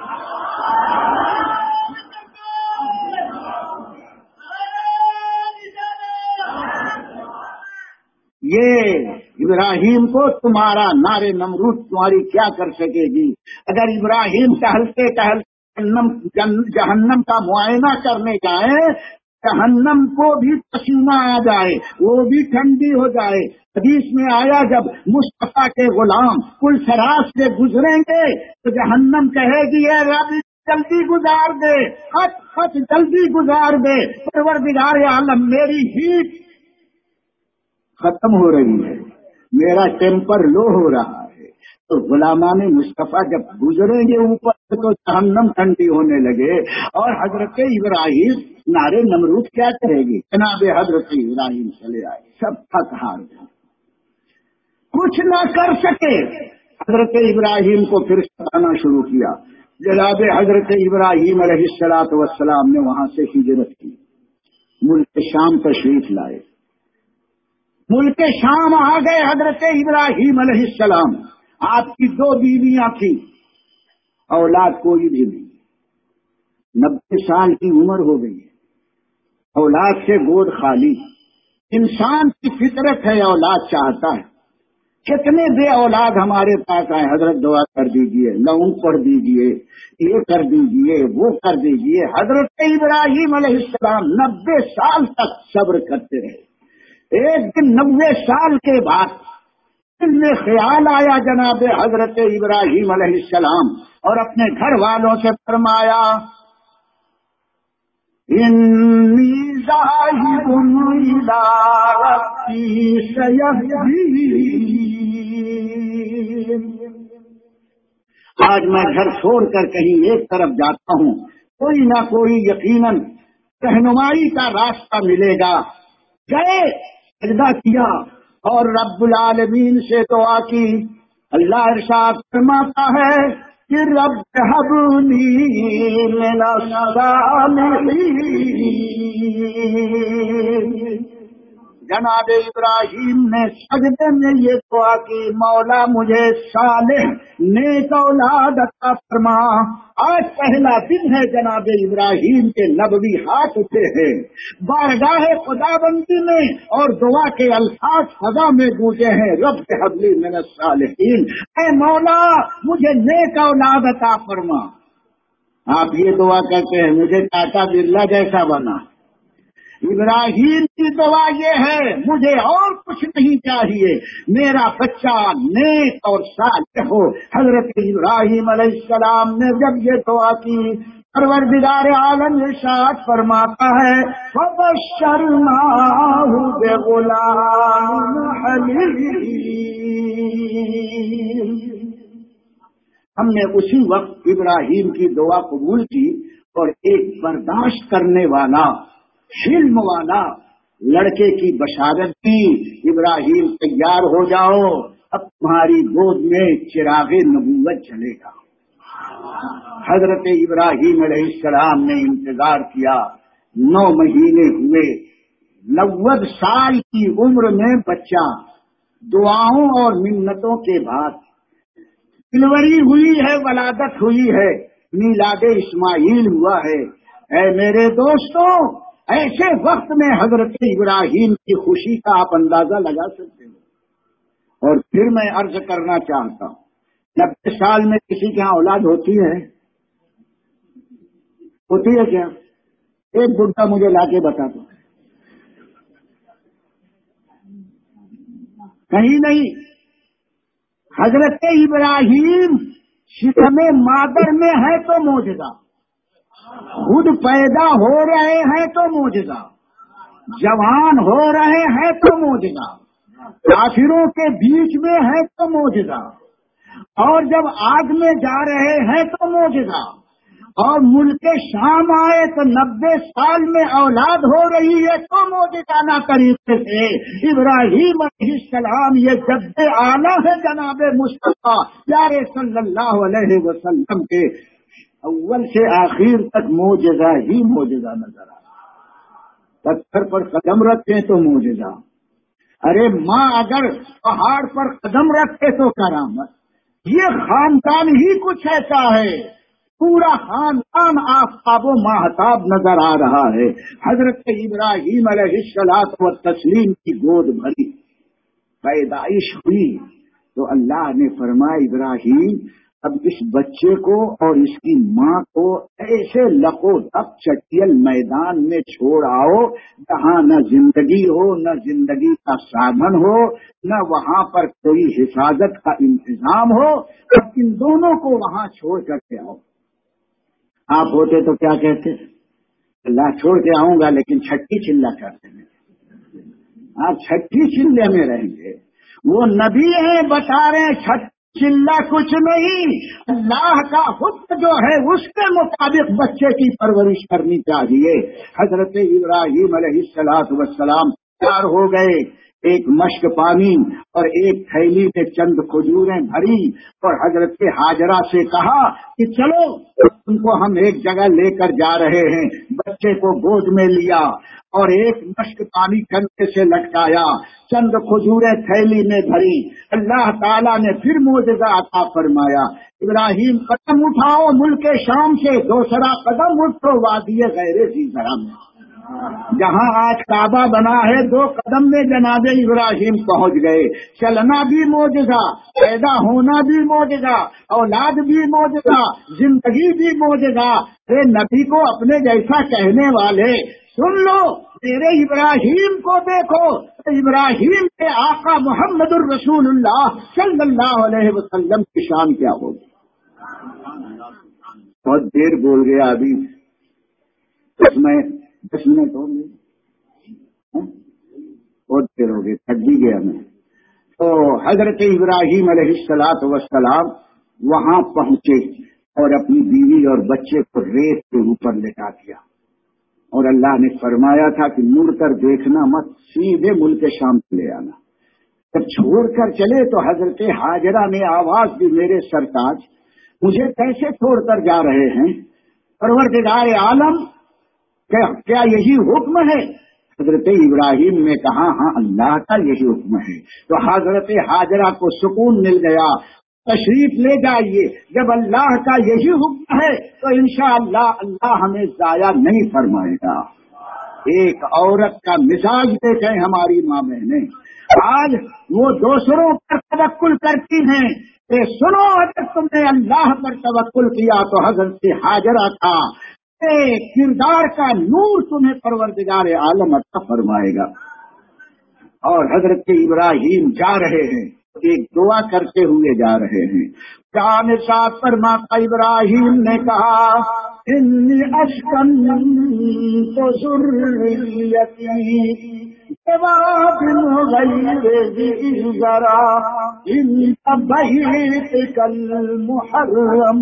یہ ابراہیم کو تمہارا نار نمرود تمہاری کیا کر سکے گی؟ اگر ابراہیم ٹہلتے ٹہلتے جہنم کا معائنہ کرنے جائے، جہنم کو بھی پسینہ آ جائے، وہ بھی ٹھنڈی ہو جائے۔ حدیث میں آیا جب مصطفیٰ کے غلام کل سراج سے گزریں گے تو جہنم کہے گی اے رب جلدی گزار دے، خط خط جلدی گزار دے، پروردگار عالم میری ہیٹ ختم ہو رہی ہے، میرا ٹیمپر لو ہو رہا ہے۔ تو غلامان مصطفیٰ جب گزریں گے اوپر تو جہنم ٹھنڈی ہونے لگے، اور حضرت ابراہیم نارے نمرود کیا کرے گی؟ جناب حضرت ابراہیم چلے آئے، سب تھک ہار گئے، کچھ نہ کر سکے۔ حضرت ابراہیم کو پھر ستانا شروع کیا۔ جناب حضرت ابراہیم علیہ الصلوۃ والسلام نے وہاں سے ہجرت کی، ملک شام تشریف لائے، ملک شام آ گئے حضرت ابراہیم علیہ السلام۔ آپ کی دو بیویاں تھیں، اولاد کوئی بھی نہیں، نبے سال کی عمر ہو گئی ہے، اولاد سے گود خالی۔ انسان کی فطرت ہے، اولاد چاہتا ہے۔ کتنے بے اولاد ہمارے پاس آئے، حضرت دعا کر دیجئے، لعون پڑھ دیجئے، یہ کر دیجئے، وہ کر دیجئے۔ حضرت ابراہیم علیہ السلام نبے سال تک صبر کرتے رہے۔ ایک دن نوے سال کے بعد دل میں خیال آیا جناب حضرت ابراہیم علیہ السلام، اور اپنے گھر والوں سے فرمایا انی ذاہب الی ربی سیہدین، آج میں گھر چھوڑ کر کہیں ایک طرف جاتا ہوں، کوئی نہ کوئی یقیناً رہنمائی کا راستہ ملے گا۔ گئے، سجدہ کیا اور رب العالمین سے دعا کی۔ اللہ ارشاد فرماتا ہے کہ رب ہب لی من الصالحین، جناب ابراہیم نے سجدے میں یہ دعا کی، مولا مجھے صالح نیک اولاد عطا فرما۔ آج پہلا دن ہے جناب ابراہیم کے نبوی ہاتھ اٹھے ہیں بارگاہ خداوندی میں، اور دعا کے الفاظ فضا میں گونجے ہیں، رب ہب لی من الصالحین، اے مولا مجھے نیک اولاد عطا فرما۔ آپ یہ دعا کرتے ہیں مجھے ٹاٹا برلا جیسا بنا۔ ابراہیم کی دعا یہ ہے مجھے اور کچھ نہیں چاہیے، میرا بچہ نیک اور صالح ہو۔ حضرت ابراہیم علیہ السلام نے جب یہ دعا کی، پروردگار عالم ارشاد فرماتا ہے فَبَشَّرْنَاهُ بِغُلَامٍ حَلِيمٍ، ہم نے اسی وقت ابراہیم کی دعا قبول کی اور ایک برداشت کرنے والا، حلم والا لڑکے کی بشارت دی، ابراہیم تیار ہو جاؤ، اب تمہاری گود میں چراغ نبوت جلے گا۔ حضرت ابراہیم علیہ السلام نے انتظار کیا، نو مہینے ہوئے، نوے سال کی عمر میں بچہ، دعاؤں اور منتوں کے بعد ڈلیوری ہوئی ہے، ولادت ہوئی ہے، میلاد اسماعیل ہوا ہے۔ اے میرے دوستوں، ایسے وقت میں حضرت ابراہیم کی خوشی کا آپ اندازہ لگا سکتے ہو۔ اور پھر میں عرض کرنا چاہتا ہوں، نبے سال میں کسی کے یہاں اولاد ہوتی ہے؟ ہوتی ہے کیا؟ ایک بڈھا مجھے لا کے بتا دو، کہیں نہیں۔ حضرت ابراہیم شکم مادر میں ہے تو معجزہ، خود پیدا ہو رہے ہیں تو معجزہ، جوان ہو رہے ہیں تو معجزہ، کافروں کے بیچ میں ہے تو معجزہ، اور جب آگ میں جا رہے ہیں تو معجزہ، اور ملک شام آئے تو نبے سال میں اولاد ہو رہی ہے تو معجزانہ طریقے سے ابراہیم علیہ السلام یہ جد اعلیٰ ہے جناب مصطفیٰ پیارے صلی اللہ علیہ وسلم کے، اول سے آخر تک معجزہ ہی معجزہ نظر آ رہا۔ پتھر پر قدم رکھیں تو معجزہ، ارے ماں اگر پہاڑ پر قدم رکھے تو کرامت۔ یہ خاندان ہی کچھ ایسا ہے، پورا خاندان آفتاب و ماہتاب نظر آ رہا ہے۔ حضرت ابراہیم علیہ الصلوۃ والتسلیم کی گود بھری، پیدائش ہوئی تو اللہ نے فرمایا ابراہیم اب اس بچے کو اور اس کی ماں کو ایسے لقو دق چٹیل میدان میں چھوڑ آؤ جہاں نہ زندگی ہو، نہ زندگی کا سادھن ہو، نہ وہاں پر کوئی حفاظت کا انتظام ہو، اب ان دونوں کو وہاں چھوڑ کر کے آؤ۔ آپ ہوتے تو کیا کہتے؟ اللہ چھوڑ کے آؤں گا لیکن چھٹی چلا کرتے ہیں، آپ چھٹی چلے میں رہیں گے۔ وہ نبی ہیں، بتا رہے ہیں چھٹی چلا کچھ نہیں، اللہ کا حکم جو ہے اس کے مطابق بچے کی پرورش کرنی چاہیے۔ حضرت ابراہیم علیہ الصلوۃ والسلام تیار ہو گئے، ایک مشک پانی اور ایک تھیلی میں چند کھجوریں بھری، اور حضرت ہاجرہ سے کہا کہ چلو تم کو ہم ایک جگہ لے کر جا رہے ہیں۔ بچے کو گود میں لیا اور ایک مشک پانی کندھے سے لٹکایا، چند کھجوریں تھیلی میں بھری۔ اللہ تعالیٰ نے پھر معجزہ عطا فرمایا، ابراہیم قدم اٹھاؤ ملک شام سے، دوسرا قدم اٹھو وادی غیر ذی زرع، جہاں آج کعبہ بنا ہے دو قدم میں جناب ابراہیم پہنچ گئے۔ چلنا بھی معجزہ، پیدا ہونا بھی معجزہ، اولاد بھی معجزہ، زندگی بھی معجزہ۔ اے نبی کو اپنے جیسا کہنے والے سن لو، میرے ابراہیم کو دیکھو، ابراہیم کے آقا محمد الرسول اللہ صلی اللہ علیہ وسلم کی شان کیا ہوگی۔ بہت دیر بول گیا، ابھی میں دس منٹ ہو گئے، بہت دیر ہو گئی، تھک بھی گیا میں۔ تو حضرت ابراہیم علیہ الصلوۃ والسلام وہاں پہنچے اور اپنی بیوی اور بچے کو ریت کے اوپر لٹا دیا، اور اللہ نے فرمایا تھا کہ مڑ کر دیکھنا مت، سیدھے ملک شام لے آنا۔ جب چھوڑ کر چلے تو حضرت ہاجرہ نے آواز دی، میرے سرتاج مجھے کیسے چھوڑ کر جا رہے ہیں؟ پروردگار عالم کیا یہی حکم ہے؟ حضرت ابراہیم نے کہا ہاں اللہ کا یہی حکم ہے۔ تو حضرت ہاجرہ کو سکون مل گیا، تشریف لے جائیے، جب اللہ کا یہی حکم ہے تو انشاءاللہ اللہ ہمیں ضائع نہیں فرمائے گا۔ ایک عورت کا مزاج دیکھیں ہماری ماں بہنیں، آج وہ دوسروں پر توکل کرتی ہیں کہ سنو اگر تم نے اللہ پر توکل کیا تو حضرت ہاجرہ کا کردار کا نور تمہیں پروردگار عالم عطا فرمائے گا۔ اور حضرت ابراہیم جا رہے ہیں، ایک دعا کرتے ہوئے جا رہے ہیں۔ جان ساتھ فرماتا ابراہیم نے کہا انی اسکنت ذریتی بواد غیر ذی زرع عند بیتک المحرم.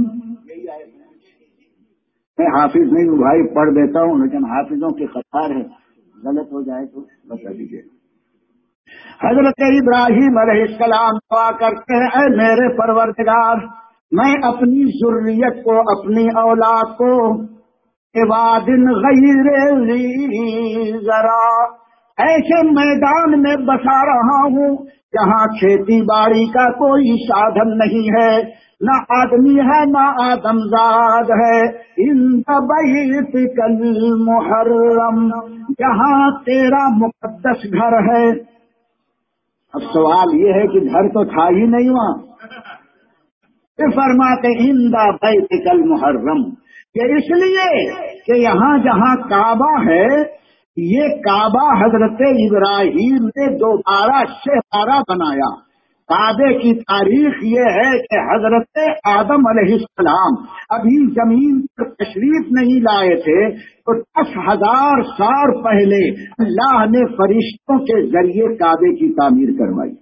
میں حافظ نہیں ہوں بھائی، پڑھ دیتا ہوں، لیکن حافظوں کی قطار ہے، غلط ہو جائے تو بتا دیجیے. حضرت ابراہیم علیہ السلام دعا کرتے ہیں، اے میرے پروردگار، میں اپنی ذریت کو، اپنی اولاد کو واد غیر ذی زرع، ایسے میدان میں بسا رہا ہوں جہاں کھیتی باڑی کا کوئی سادھن نہیں ہے، نہ آدمی ہے نہ آدمزاد ہے. عند بیتک المحرم، جہاں تیرا مقدس گھر ہے. اب سوال یہ ہے کہ گھر تو تھا ہی نہیں وہاں. پھر فرماتے عند بیتک المحرم، یہ اس لیے کہ یہاں جہاں کعبہ ہے، یہ کعبہ حضرت ابراہیم نے دوبارہ شہرا بنایا. کعبے کی تاریخ یہ ہے کہ حضرت آدم علیہ السلام ابھی زمین پر تشریف نہیں لائے تھے تو دس ہزار سال پہلے اللہ نے فرشتوں کے ذریعے کعبے کی تعمیر کروائی.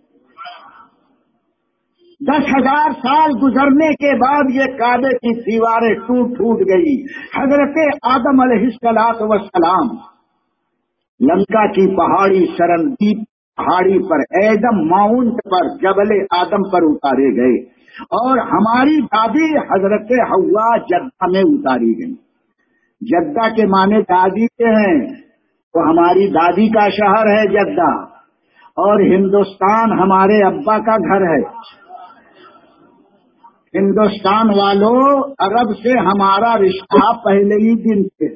دس ہزار سال گزرنے کے بعد یہ کعبے کی دیواریں ٹوٹ ٹوٹ گئی. حضرت آدم علیہ السلام لنکا کی پہاڑی سرندیپ پہاڑی پر، ایدم ماؤنٹ پر، جبل آدم پر اتارے گئے، اور ہماری دادی حضرت حوا جدہ میں اتاری گئی. جدہ کے معنی دادی کے ہیں، تو ہماری دادی کا شہر ہے جدہ، اور ہندوستان ہمارے ابا کا گھر ہے. ہندوستان والوں، عرب سے ہمارا رشتہ پہلے ہی دن سے،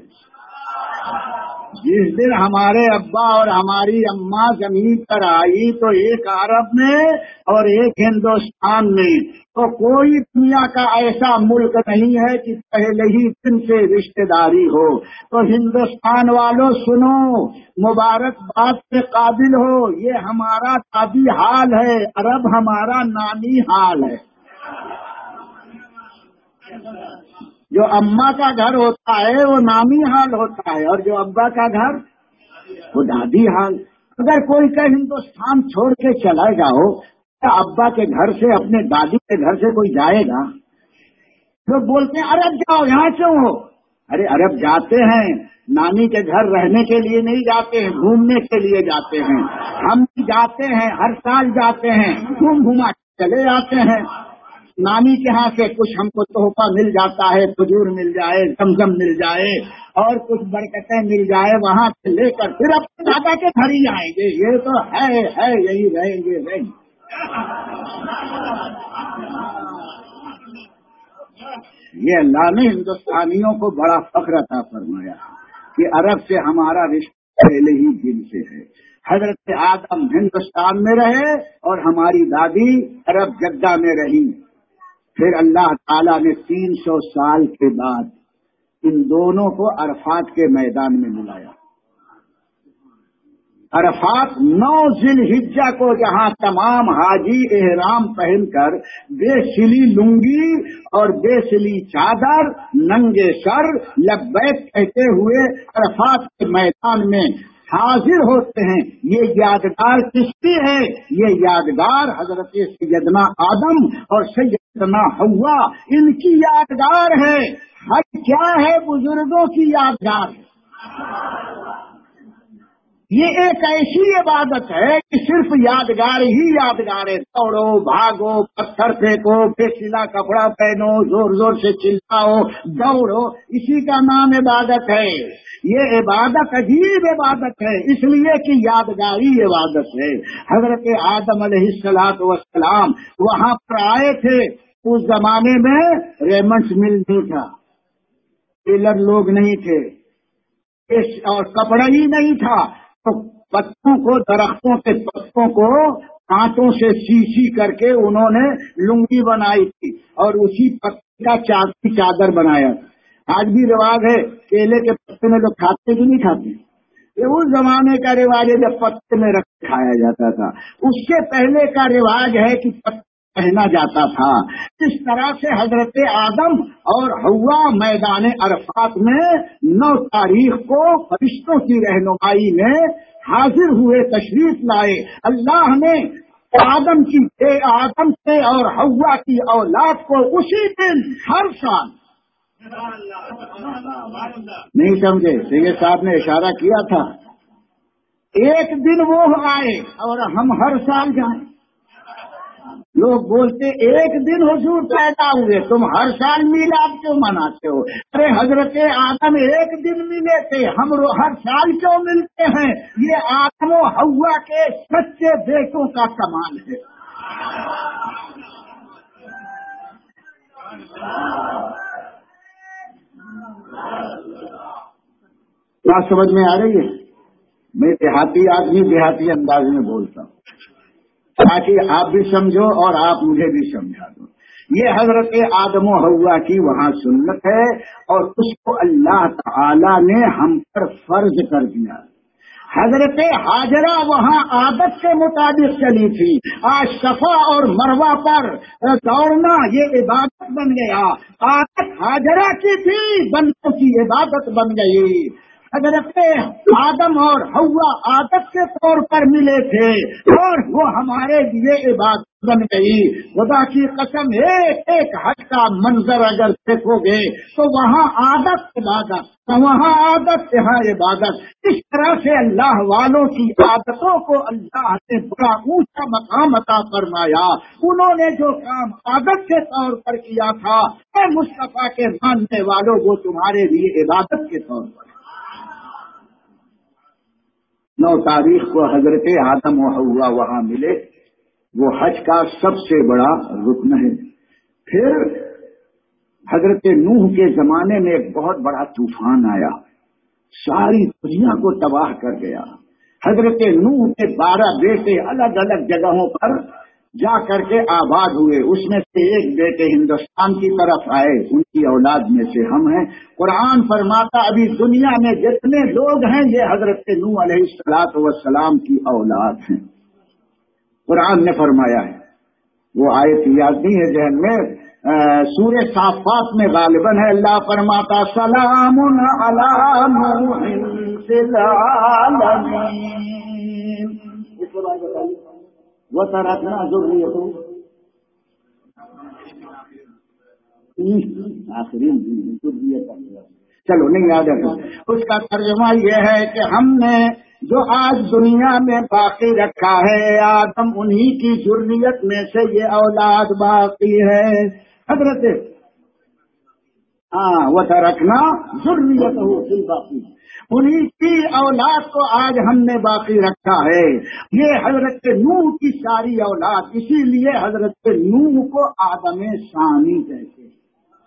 جس دن ہمارے ابا اور ہماری اماں زمین پر آئی تو ایک عرب میں اور ایک ہندوستان میں. تو کوئی دنیا کا ایسا ملک نہیں ہے کہ پہلے ہی دن سے رشتہ داری ہو. تو ہندوستان والوں سنو، مبارکباد کے قابل ہو، یہ ہمارا دادی حال ہے، عرب ہمارا نانی حال ہے. جو اماں کا گھر ہوتا ہے وہ نامی حال ہوتا ہے، اور جو ابا کا گھر وہ دادی حال. اگر کوئی کہ ہندوستان چھوڑ کے چلا جاؤ، کیا ابا کے گھر سے اپنے دادی کے گھر سے کوئی جائے گا؟ لوگ بولتے ہیں عرب جاؤ، یہاں کیوں ہو؟ ارے عرب جاتے ہیں، نانی کے گھر رہنے کے لیے نہیں جاتے ہیں، گھومنے کے لیے جاتے ہیں. ہم جاتے ہیں، ہر سال جاتے ہیں، گھوم گھما چلے جاتے ہیں. نانی کے ہاں سے کچھ ہم کو تحفہ مل جاتا ہے، کھجور مل جائے، زمزم مل جائے، اور کچھ برکتیں مل جائے، وہاں سے لے کر پھر اپنے دادا کے گھر ہی آئیں گے. یہ تو ہے ہے یہی رہیں گے رہیں گے. یہ اللہ نے ہندوستانیوں کو بڑا فخر عطا فرمایا کہ عرب سے ہمارا رشتہ پہلے ہی دن سے ہے. حضرت آدم ہندوستان میں رہے اور ہماری دادی عرب جدہ میں رہی. پھر اللہ تعالیٰ نے تین سو سال کے بعد ان دونوں کو عرفات کے میدان میں ملایا. عرفات نو ذی الحجہ کو، جہاں تمام حاجی احرام پہن کر بے سلی لنگی اور بے سلی چادر، ننگے سر لبیک کہتے ہوئے عرفات کے میدان میں حاضر ہوتے ہیں. یہ یادگار کس کی ہے؟ یہ یادگار حضرت سیدنا آدم اور سیدنا حوا، ان کی یادگار ہے. حج کیا ہے؟ بزرگوں کی یادگار ہے. یہ ایک ایسی عبادت ہے کہ صرف یادگار ہی یادگار ہے. دوڑو، بھاگو، پتھر پھینکو، بے سلا کپڑا پہنو، زور زور سے چلاؤ، دوڑو، اسی کا نام عبادت ہے. یہ عبادت عجیب عبادت ہے، اس لیے کہ یادگاری عبادت ہے. حضرت آدم علیہ الصلوۃ والسلام وہاں پر آئے تھے. اس زمانے میں ریمنڈس مل نہیں تھا، ٹیلر لوگ نہیں تھے، اور کپڑا ہی نہیں تھا. تو پتوں کو، درختوں کے پتوں کو کانٹوں سے سی سی کر کے انہوں نے لنگی بنائی تھی، اور اسی پتے کا چادر چادر بنایا تھا. آج بھی رواج ہے، کیلے کے پتے میں لوگ کھاتے بھی نہیں کھاتے. یہ اس زمانے کا رواج ہے جب پتے میں رکھ کھایا جاتا تھا. اس سے پہلے کا رواج ہے کہ پہنا جاتا تھا. اس طرح سے حضرت آدم اور حوا میدان عرفات میں نو تاریخ کو فرشتوں کی رہنمائی میں حاضر ہوئے، تشریف لائے. اللہ نے آدم کی آدم سے اور حوا کی اولاد کو اسی دن ہر سال نہیں سمجھے. سید صاحب نے اشارہ کیا تھا ایک دن وہ آئے اور ہم ہر سال جائیں. لوگ بولتے ایک دن حضور پیدا ہوئے، تم ہر سال میلاد کیوں مناتے ہو؟ ارے حضرت آدم ایک دن ملے تھے، ہم ہر سال کیوں ملتے ہیں؟ یہ آدم و حوا کے سچے بیٹوں کا کمال ہے. کیا سمجھ میں آ رہی ہے؟ میں دیہاتی آدمی دیہاتی انداز میں بولتا ہوں تاکہ آپ بھی سمجھو اور آپ مجھے بھی سمجھا دو. یہ حضرت آدم و حوا کی وہاں سنت ہے اور اس کو اللہ تعالی نے ہم پر فرض کر دیا. حضرت حاجرہ وہاں عادت کے مطابق چلی تھی. آج صفا اور مروہ پر دوڑنا یہ عبادت بن گیا. عادت حاجرہ کی تھی، بندوں کی عبادت بن گئی. حضرت آدم اور حوا عادت کے طور پر ملے تھے اور وہ ہمارے لیے عبادت بن گئی. خدا کی قسم ایک ایک حج کا منظر اگر دیکھو گے تو وہاں عادت عبادت، وہاں عادت یہاں عبادت. اس طرح سے اللہ والوں کی عادتوں کو اللہ نے بڑا اونچا مقام عطا فرمایا. انہوں نے جو کام عادت کے طور پر کیا تھا اے مصطفیٰ کے ماننے والوں وہ تمہارے لیے عبادت کے طور پر. نو تاریخ کو حضرت آدم و حوا وہاں ملے، وہ حج کا سب سے بڑا رکن ہے. پھر حضرت نوح کے زمانے میں ایک بہت بڑا طوفان آیا، ساری دنیا کو تباہ کر گیا. حضرت نوح کے بارہ بیٹے الگ الگ جگہوں پر جا کر کے آباد ہوئے. اس میں سے ایک بیٹے ہندوستان کی طرف آئے، ان کی اولاد میں سے ہم ہیں. قرآن فرماتا ابھی دنیا میں جتنے لوگ ہیں یہ حضرت نوح علیہ الصلوۃ والسلام کی اولاد ہیں. قرآن نے فرمایا ہے، وہ آیت یاد نہیں ہے ذہن میں، سورہ صافات میں غالباً ہے. اللہ فرماتا سلام علی نوح فی العالمین. اس کو بات بتائیے وہ ترکنا ذریتہ آخری ذریت. چلو نہیں یاد ہے. اس کا ترجمہ یہ ہے کہ ہم نے جو آج دنیا میں باقی رکھا ہے آدم انہی کی ذریت میں سے یہ اولاد باقی ہے. حضرت ہاں وہ ترکنا ذریتہ فی الباقی، انہی کی اولاد کو آج ہم نے باقی رکھا ہے. یہ حضرت نوح کی ساری اولاد، اسی لیے حضرت نوح کو آدم ثانی کہتے ہیں.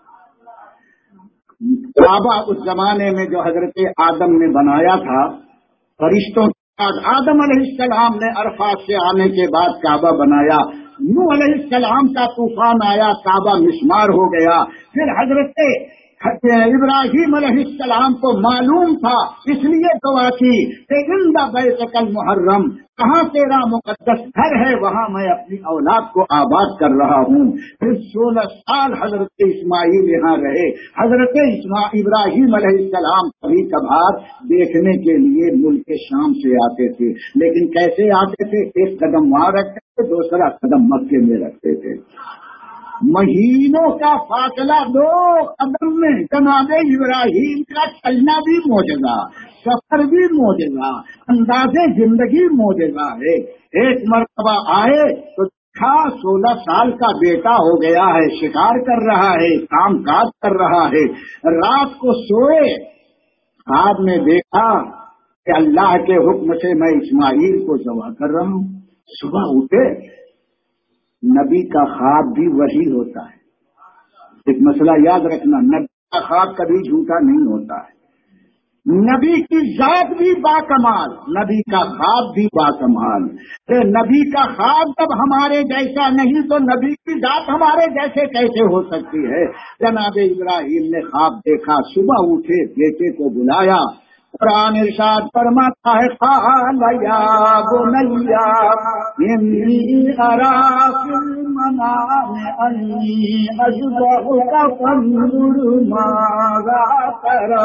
کعبہ اس زمانے میں جو حضرت آدم نے بنایا تھا فرشتوں کے بعد، آدم علیہ السلام نے عرفات سے آنے کے بعد کعبہ بنایا. نوح علیہ السلام کا طوفان آیا، کعبہ مسمار ہو گیا. پھر حضرت ابراہیم علیہ السلام کو معلوم تھا، اس لیے دعا کی کہ عند بیتک المحرم، کہاں تیرا مقدس گھر ہے وہاں میں اپنی اولاد کو آباد کر رہا ہوں. پھر سولہ سال حضرت اسماعیل یہاں رہے. حضرت ابراہیم علیہ السلام کبھی کبھار دیکھنے کے لیے ملک شام سے آتے تھے، لیکن کیسے آتے تھے؟ ایک قدم وہاں رکھتے تھے، دوسرا قدم مکے میں رکھتے تھے. مہینوں کا فاصلہ دو قدم میں. جناب ابراہیم کا چلنا بھی معجزہ، سفر بھی معجزہ، انداز زندگی معجزہ ہے. ایک مرتبہ آئے تو تھا سولہ سال کا بیٹا ہو گیا ہے، شکار کر رہا ہے، کام کاج کر رہا ہے. رات کو سوئے، خواب میں دیکھا کہ اللہ کے حکم سے میں اسماعیل کو ذبح کر رہا ہوں. صبح اٹھے، نبی کا خواب بھی وہی ہوتا ہے. ایک مسئلہ یاد رکھنا، نبی کا خواب کبھی جھوٹا نہیں ہوتا ہے. نبی کی ذات بھی باکمال، نبی کا خواب بھی باکمال. نبی کا خواب جب ہمارے جیسا نہیں تو نبی کی ذات ہمارے جیسے کیسے ہو سکتی ہے؟ جناب ابراہیم نے خواب دیکھا، صبح اٹھے، بیٹے کو بلایا. قرآن ارشاد فرماتا ہے قال یا بنی انی ارا فی المنام الرحمن انی اذبحک فانظر ماذا تری.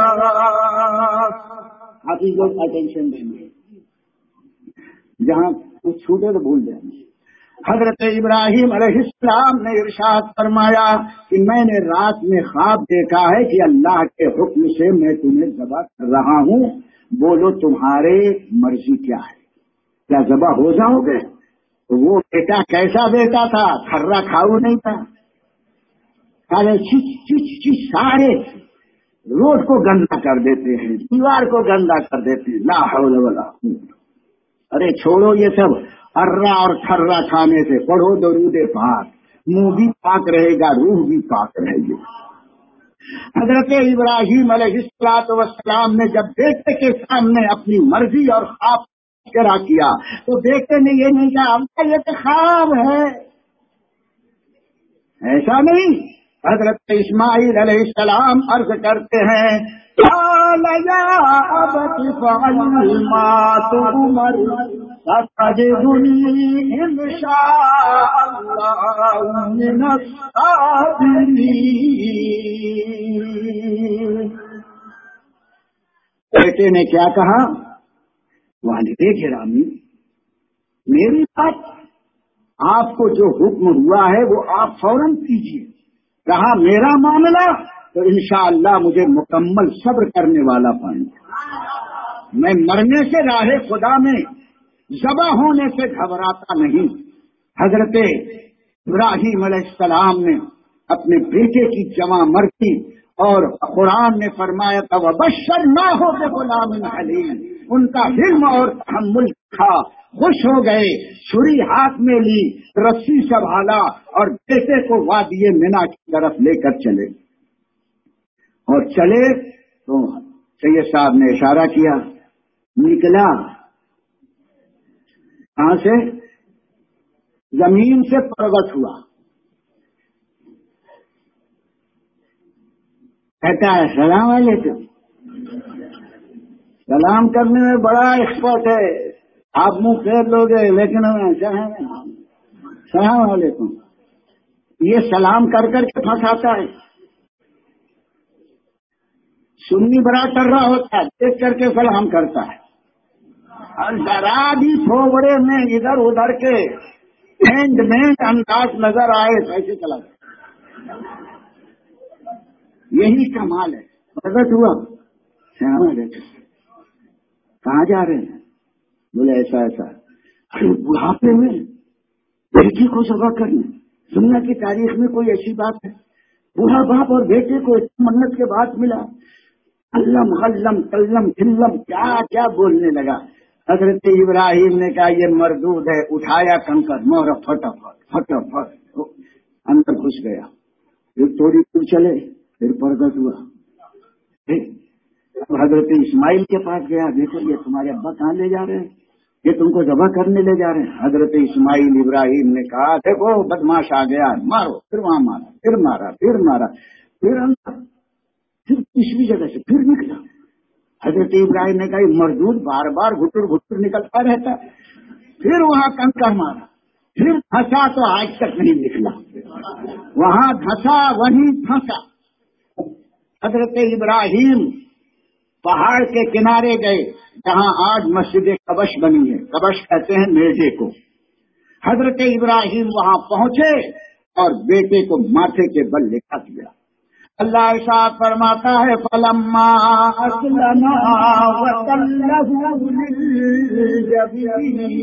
حافظ لوگ اٹینشن دیں گے، جہاں کچھ چھوٹے تو بھول جائیں گے. حضرت ابراہیم علیہ السلام نے ارشاد فرمایا کہ میں نے رات میں خواب دیکھا ہے کہ اللہ کے حکم سے میں تمہیں ذبح کر رہا ہوں، بولو تمہارے مرضی کیا ہے، کیا ذبح ہو جاؤ گے؟ تو وہ بیٹا کیسا بیٹا تھا؟ کھرا کھاؤ نہیں تھا، چچ چچ چچ سارے روڈ کو گندا کر دیتے ہیں، دیوار کو گندا کر دیتے ہیں. لا حول ولا قوت. ارے چھوڑو یہ سب، ارا اور تھرا کھانے سے پڑھو درود پاک، منہ بھی پاک رہے گا، روح بھی پاک رہے گی. حضرت ابراہیم علیہ الصلوۃ والسلام نے جب بیٹے کے سامنے اپنی مرضی اور خواب کرا کیا تو بیٹے نے یہ نہیں کہا ابا یہ تو خواب ہے، ایسا نہیں. حضرت اسماعیل علیہ السلام عرض کرتے ہیں قال یا ابت افعل ما تؤمر ستجدنی ان شاء اللہ من الصابرین. بیٹے نے کیا کہا؟ والد گرامی میری بات، آپ کو جو حکم ہوا ہے وہ آپ فوراً کیجیے. کہا میرا معاملہ تو انشاءاللہ مجھے مکمل صبر کرنے والا پائیں گے، میں مرنے سے راہ خدا میں ذبح ہونے سے گھبراتا نہیں. حضرت ابراہیم علیہ السلام نے اپنے بیٹے کی جمع مرضی، اور قرآن نے فرمایا تھا وَبَشَّرْنَاهُ بِغُلَامٍ حَلِيمٍ، ان کا حلم اور تحمل تھا. خوش ہو گئے، چھری ہاتھ میں لی، رسی سنبھالا اور بیٹے کو وادی منا کی طرف لے کر چلے. اور چلے تو سید صاحب نے اشارہ کیا، نکلا کہاں سے؟ زمین سے پرگٹ ہوا. کہتا ہے سلام علیکم. سلام کرنے میں بڑا ایکسپرٹ ہے، آپ منہ پھیر لو گے لیکن سلام علیکم یہ سلام کر کر کے پھنساتا ہے. سنی بڑا کر رہا ہوتا ہے، دیکھ کر کے سلام کرتا ہے، اور ذرا بھی تھوبڑے میں ادھر ادھر کے ہینڈ مینڈ انداز نظر آئے ایسے چلا جائے. یہی کمال ہے. پرگٹ ہوا، سلام علیکم، کہاں جا رہے ہیں؟ بولے ایسا ایسا. ارے بڑھاپے میں بیٹے کو ذبح کرنے، دنیا کی تاریخ میں کوئی ایسی بات ہے؟ بوڑھا باپ اور بیٹے کو اتنی منت کے بعد ملا، علم غلم کلم کلم کیا کیا بولنے لگا. حضرت ابراہیم نے کہا یہ مردود ہے، اٹھایا کنکر مورا فٹافٹ فٹافٹ اندر گھس گیا. پھر تھوڑی دور چلے، پھر پرگٹ ہوا. اب حضرت اسماعیل کے پاس گیا، دیکھو یہ تمہارے ابا کہاں لے جا رہے ہیں، یہ تم کو ذبح کرنے لے جا رہے ہیں. حضرت اسماعیل ابراہیم نے کہا دیکھو بدماش آ گیا، مارو. پھر وہاں مارا، پھر مارا، پھر مارا، پھر اندر، پھر تیسری جگہ سے پھر نکلا. حضرت ابراہیم نے کہا مردود بار بار گھٹر گھٹر نکلتا رہتا. پھر وہاں کنکر مارا، پھر پھنسا تو آج تک نہیں نکلا. وہاں دھسا وہیں پھنسا. حضرت ابراہیم پہاڑ کے کنارے گئے جہاں آج مسجد کبش بنی ہے، کبش کہتے ہیں میڈے کو. حضرت ابراہیم وہاں پہنچے اور بیٹے کو ماتھے کے بل لٹا دیا. اللہ ارشاد فرماتا ہے فلما اسلما وتلہ للجبین،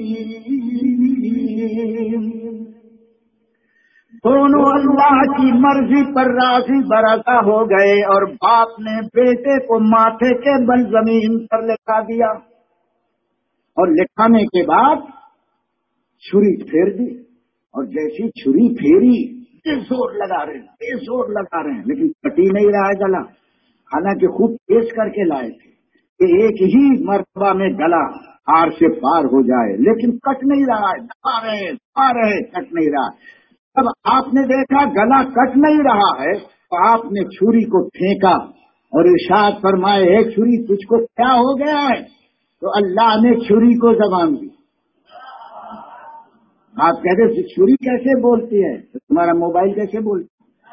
دونوں اللہ کی مرضی پر راضی برآمد ہو گئے اور باپ نے بیٹے کو ماتھے کے بل زمین پر لٹا دیا. اور لٹانے کے بعد چھری پھیر دی، اور جیسی چھری پھیری بے زور لگا رہے ہیں بے زور لگا رہے ہیں لیکن کٹی نہیں رہا ہے گلا. حالانکہ خوب تیز کر کے لائے تھے کہ ایک ہی مرتبہ میں گلا ہار سے پار ہو جائے، لیکن کٹ نہیں رہا ہے. دبا رہے دبا رہے کٹ نہیں رہا. اب آپ نے دیکھا گلا کٹ نہیں رہا ہے تو آپ نے چھری کو پھینکا اور ارشاد فرمائے ہے چھری تجھ کو کیا ہو گیا ہے؟ تو اللہ نے چھری کو زبان دی. آپ کہتے چھری کیسے بولتی ہے تو تمہارا موبائل کیسے بولتا؟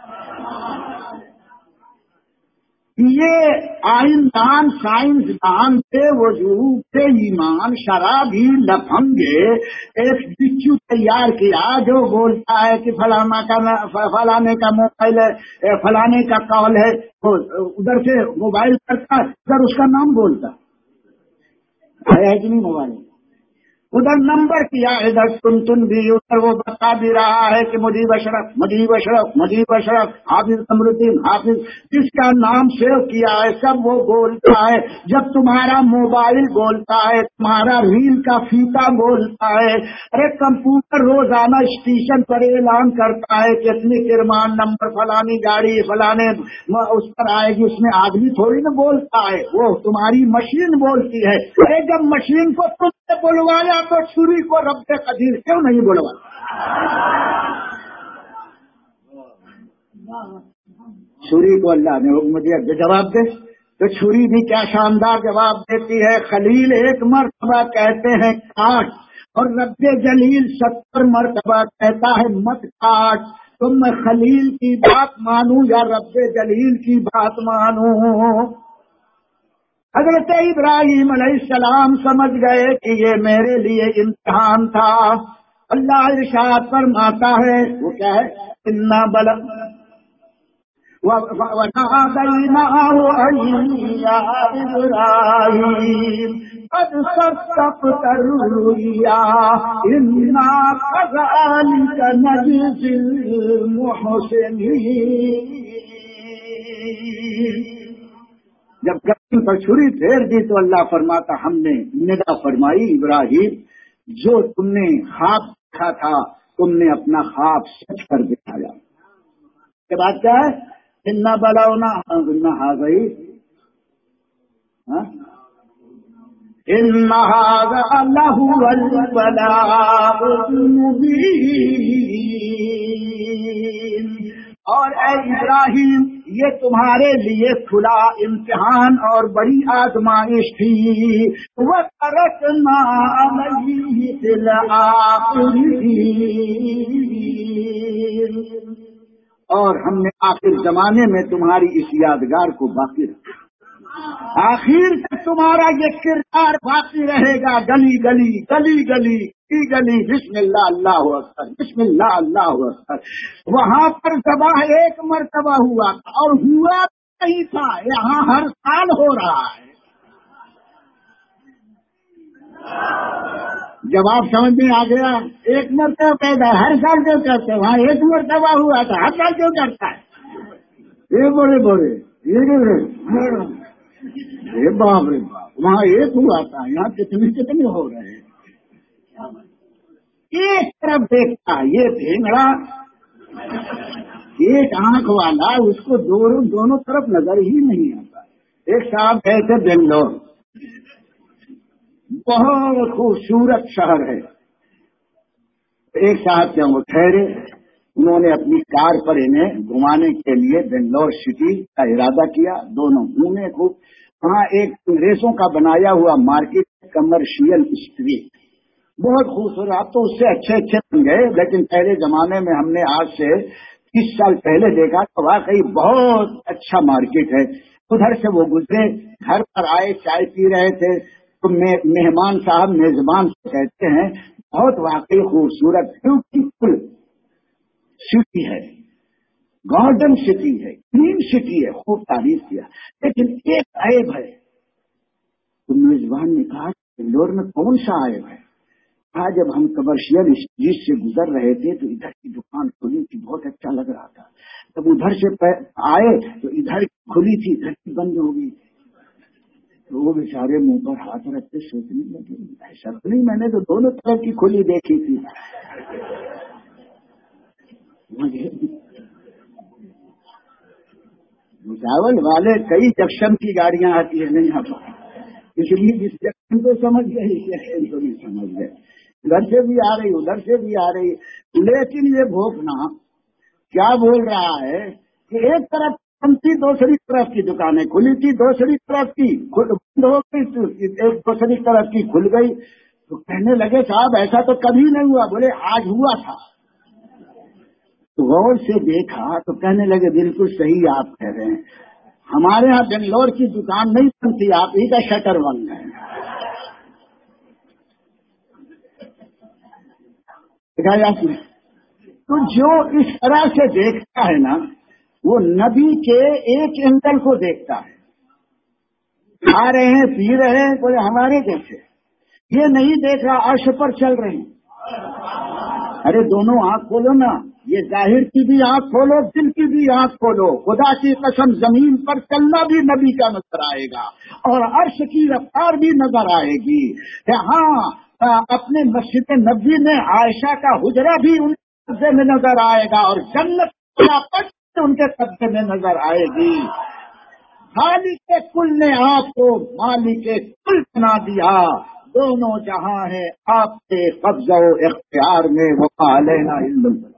یہ آئندان سائنسدان سے وجود سے ایمان شرابی لفنگے ایک بچو تیار کیا جو بولتا ہے کہ فلانا کا فلانے کا موبائل ہے، فلانے کا کال ہے، ادھر سے موبائل کرتا ادھر اس کا نام بولتا ہے کہ نہیں؟ موبائل ادھر نمبر کیا، ادھر تن تن بھی، ادھر وہ بتا بھی رہا ہے کہ مجیب اشرف مجیب اشرف مجیب اشرف حافظ قمرالدین حافظ، جس کا نام سیو کیا ہے سب وہ بولتا ہے۔ جب تمہارا موبائل بولتا ہے، تمہارا ریل کا فیتا بولتا ہے، ارے کمپیوٹر روزانہ اسٹیشن پر اعلان کرتا ہے کہ اتنی کرمان نمبر فلانی گاڑی فلانے اس پر آئے گی، اس میں آدمی تھوڑی نہ بولتا ہے، وہ تمہاری مشین بولتی ہے۔ ارے جب مشین کو تم نے بلوایا تو چھری کو رب قدیر کیوں نہیں بلوایا؟ چھری کو اللہ نے حکم دیا جواب دے، تو چھری بھی کیا شاندار جواب دیتی ہے۔ خلیل ایک مرتبہ کہتے ہیں کاٹ، اور رب جلیل ستر مرتبہ کہتا ہے مت کاٹ۔ تم میں خلیل کی بات مانوں یا رب جلیل کی بات مانوں؟ حضرت ابراہیم علیہ السلام سمجھ گئے کہ یہ میرے لیے امتحان تھا۔ اللہ ارشاد فرماتا ہے، وہ کیا ہے؟ انا بل وَنَادَيْنَاهُ أَن يَا إِبْرَاهِيمُ قَدْ صَدَّقْتَ الرُّؤْيَا إِنَّا كَذَلِكَ نَجْزِي الْمُحْسِنِينَ۔ جب گردن پر چھری پھیر دی تو اللہ فرماتا ہم نے ندا فرمائی ابراہیم جو تم نے خواب دیکھا تھا تم نے اپنا خواب سچ کر دکھایا۔ کے بعد کیا ہے؟ انا بلونا گئی ان هذا لهو البلاء المبین۔ اور اے ابراہیم یہ تمہارے لیے کھلا امتحان اور بڑی آزمائش تھی۔ وَتَرَكْنَا عَلَيْهِ فِي الْآخِرِينَ۔ اور ہم نے آخر زمانے میں تمہاری اس یادگار کو باقی رکھا، آخر تک تمہارا یہ کردار باقی رہے گا۔ گلی گلی گلی گلی کی گلی بسم اللہ اللہ اکبر بسم اللہ اللہ اکبر۔ وہاں پر ذبح ایک مرتبہ ہوا اور ہوا نہیں تھا، یہاں ہر سال ہو رہا ہے۔ جواب سمجھ میں آ گیا؟ ایک مرتبہ پیدا ہر سال کیوں کرتے ہیں؟ وہاں ایک مرتبہ ہوا تھا، ہر سال کیوں کرتا ہے؟ یہ بڑے بڑے یہ باپ رے باپ، وہاں ایک ہوا تھا، یہاں کتنے کتنے ہو رہے ہیں۔ ایک طرف دیکھتا یہ بھینگڑا ایک آنکھ والا، اس کو دونوں دونوں طرف نظر ہی نہیں آتا۔ ایک صاحب گئے تھے بنگلور، بہت خوبصورت شہر ہے۔ ایک صاحب کیا وہ ٹھہرے، انہوں نے اپنی کار پر انہیں گھمانے کے لیے بنگلور سٹی کا ارادہ کیا، دونوں گھومے خوب۔ وہاں ایک انگریزوں کا بنایا ہوا مارکیٹ کمرشیل اسٹریٹ بہت خوبصورت، اب تو اس سے اچھے اچھے بن گئے، لیکن پہلے زمانے میں ہم نے آج سے تیس سال پہلے دیکھا تو واقعی بہت اچھا مارکیٹ ہے۔ ادھر سے وہ گزرے، گھر پر آئے، چائے پی رہے تھے تو مہمان صاحب میزبان سے کہتے ہیں بہت واقعی خوبصورت بیوٹیفل سٹی ہے، گارڈن سٹی ہے، کلین سٹی ہے، خوب تعریف کیا، لیکن ایک عیب ہے۔ تو میزبان نے کہا بنگلور میں کون سا عیب ہے؟ کہا جب ہم کمرشیل اسٹریٹ سے گزر رہے تھے تو ادھر کی دکان کھلی تھی، بہت اچھا لگ رہا تھا، جب ادھر سے آئے تو ادھر کھلی تھی، ادھر کی بند ہو گئی تھی۔ تو وہ بیچارے منہ پر ہاتھ رکھتے سوچنے لگے ایسا تو نہیں، میں نے تو دونوں طرف کی کھلی دیکھی تھی۔ چاول والے کئی جنکشن کی گاڑیاں آتی ہیں نہیں آتا، اس لیے جس جنکشن کو سمجھ گئے اس جنکشن کو بھی سمجھ گئے، ادھر سے بھی آ رہی ادھر سے بھی آ رہی، لیکن یہ بھوکنا کیا بول رہا ہے کہ ایک طرف تھی دوسری طرف کی دکانیں کھلی تھی، دوسری طرف کی بند ہو گئی، ایک دوسری طرف کی کھل گئی۔ تو کہنے لگے صاحب ایسا تو کبھی نہیں ہوا. بولے آج ہوا تھا. تو غور سے دیکھا تو کہنے لگے بالکل صحیح آپ کہہ رہے ہیں, ہمارے ہاں بنگلور کی دکان نہیں بنتی, آپ ہی کا شٹر بن گئے. دیکھا جاتی ہے. تو جو اس طرح سے دیکھتا ہے نا, وہ نبی کے ایک اینگل کو دیکھتا ہے. کھا رہے ہیں, پی رہے ہیں, بولے ہمارے جیسے. یہ نہیں دیکھ رہا عرش پر چل رہے ہیں. ارے دونوں آنکھ کھولو نا, یہ ظاہر کی بھی آنکھ کھولو, دل کی بھی آنکھ کھولو. خدا کی قسم زمین پر چلنا بھی نبی کا نظر آئے گا, اور عرش کی رفتار بھی نظر آئے گی. ہاں اپنے مسجد نبی میں عائشہ کا حجرہ بھی ان کے قبضے میں نظر آئے گا, اور جنت ان کے قبضے میں نظر آئے گی. خالق کل نے آپ کو مالک کل بنا دیا. دونوں جہاں ہیں آپ کے قبضہ و اختیار میں, وہ علینا علم.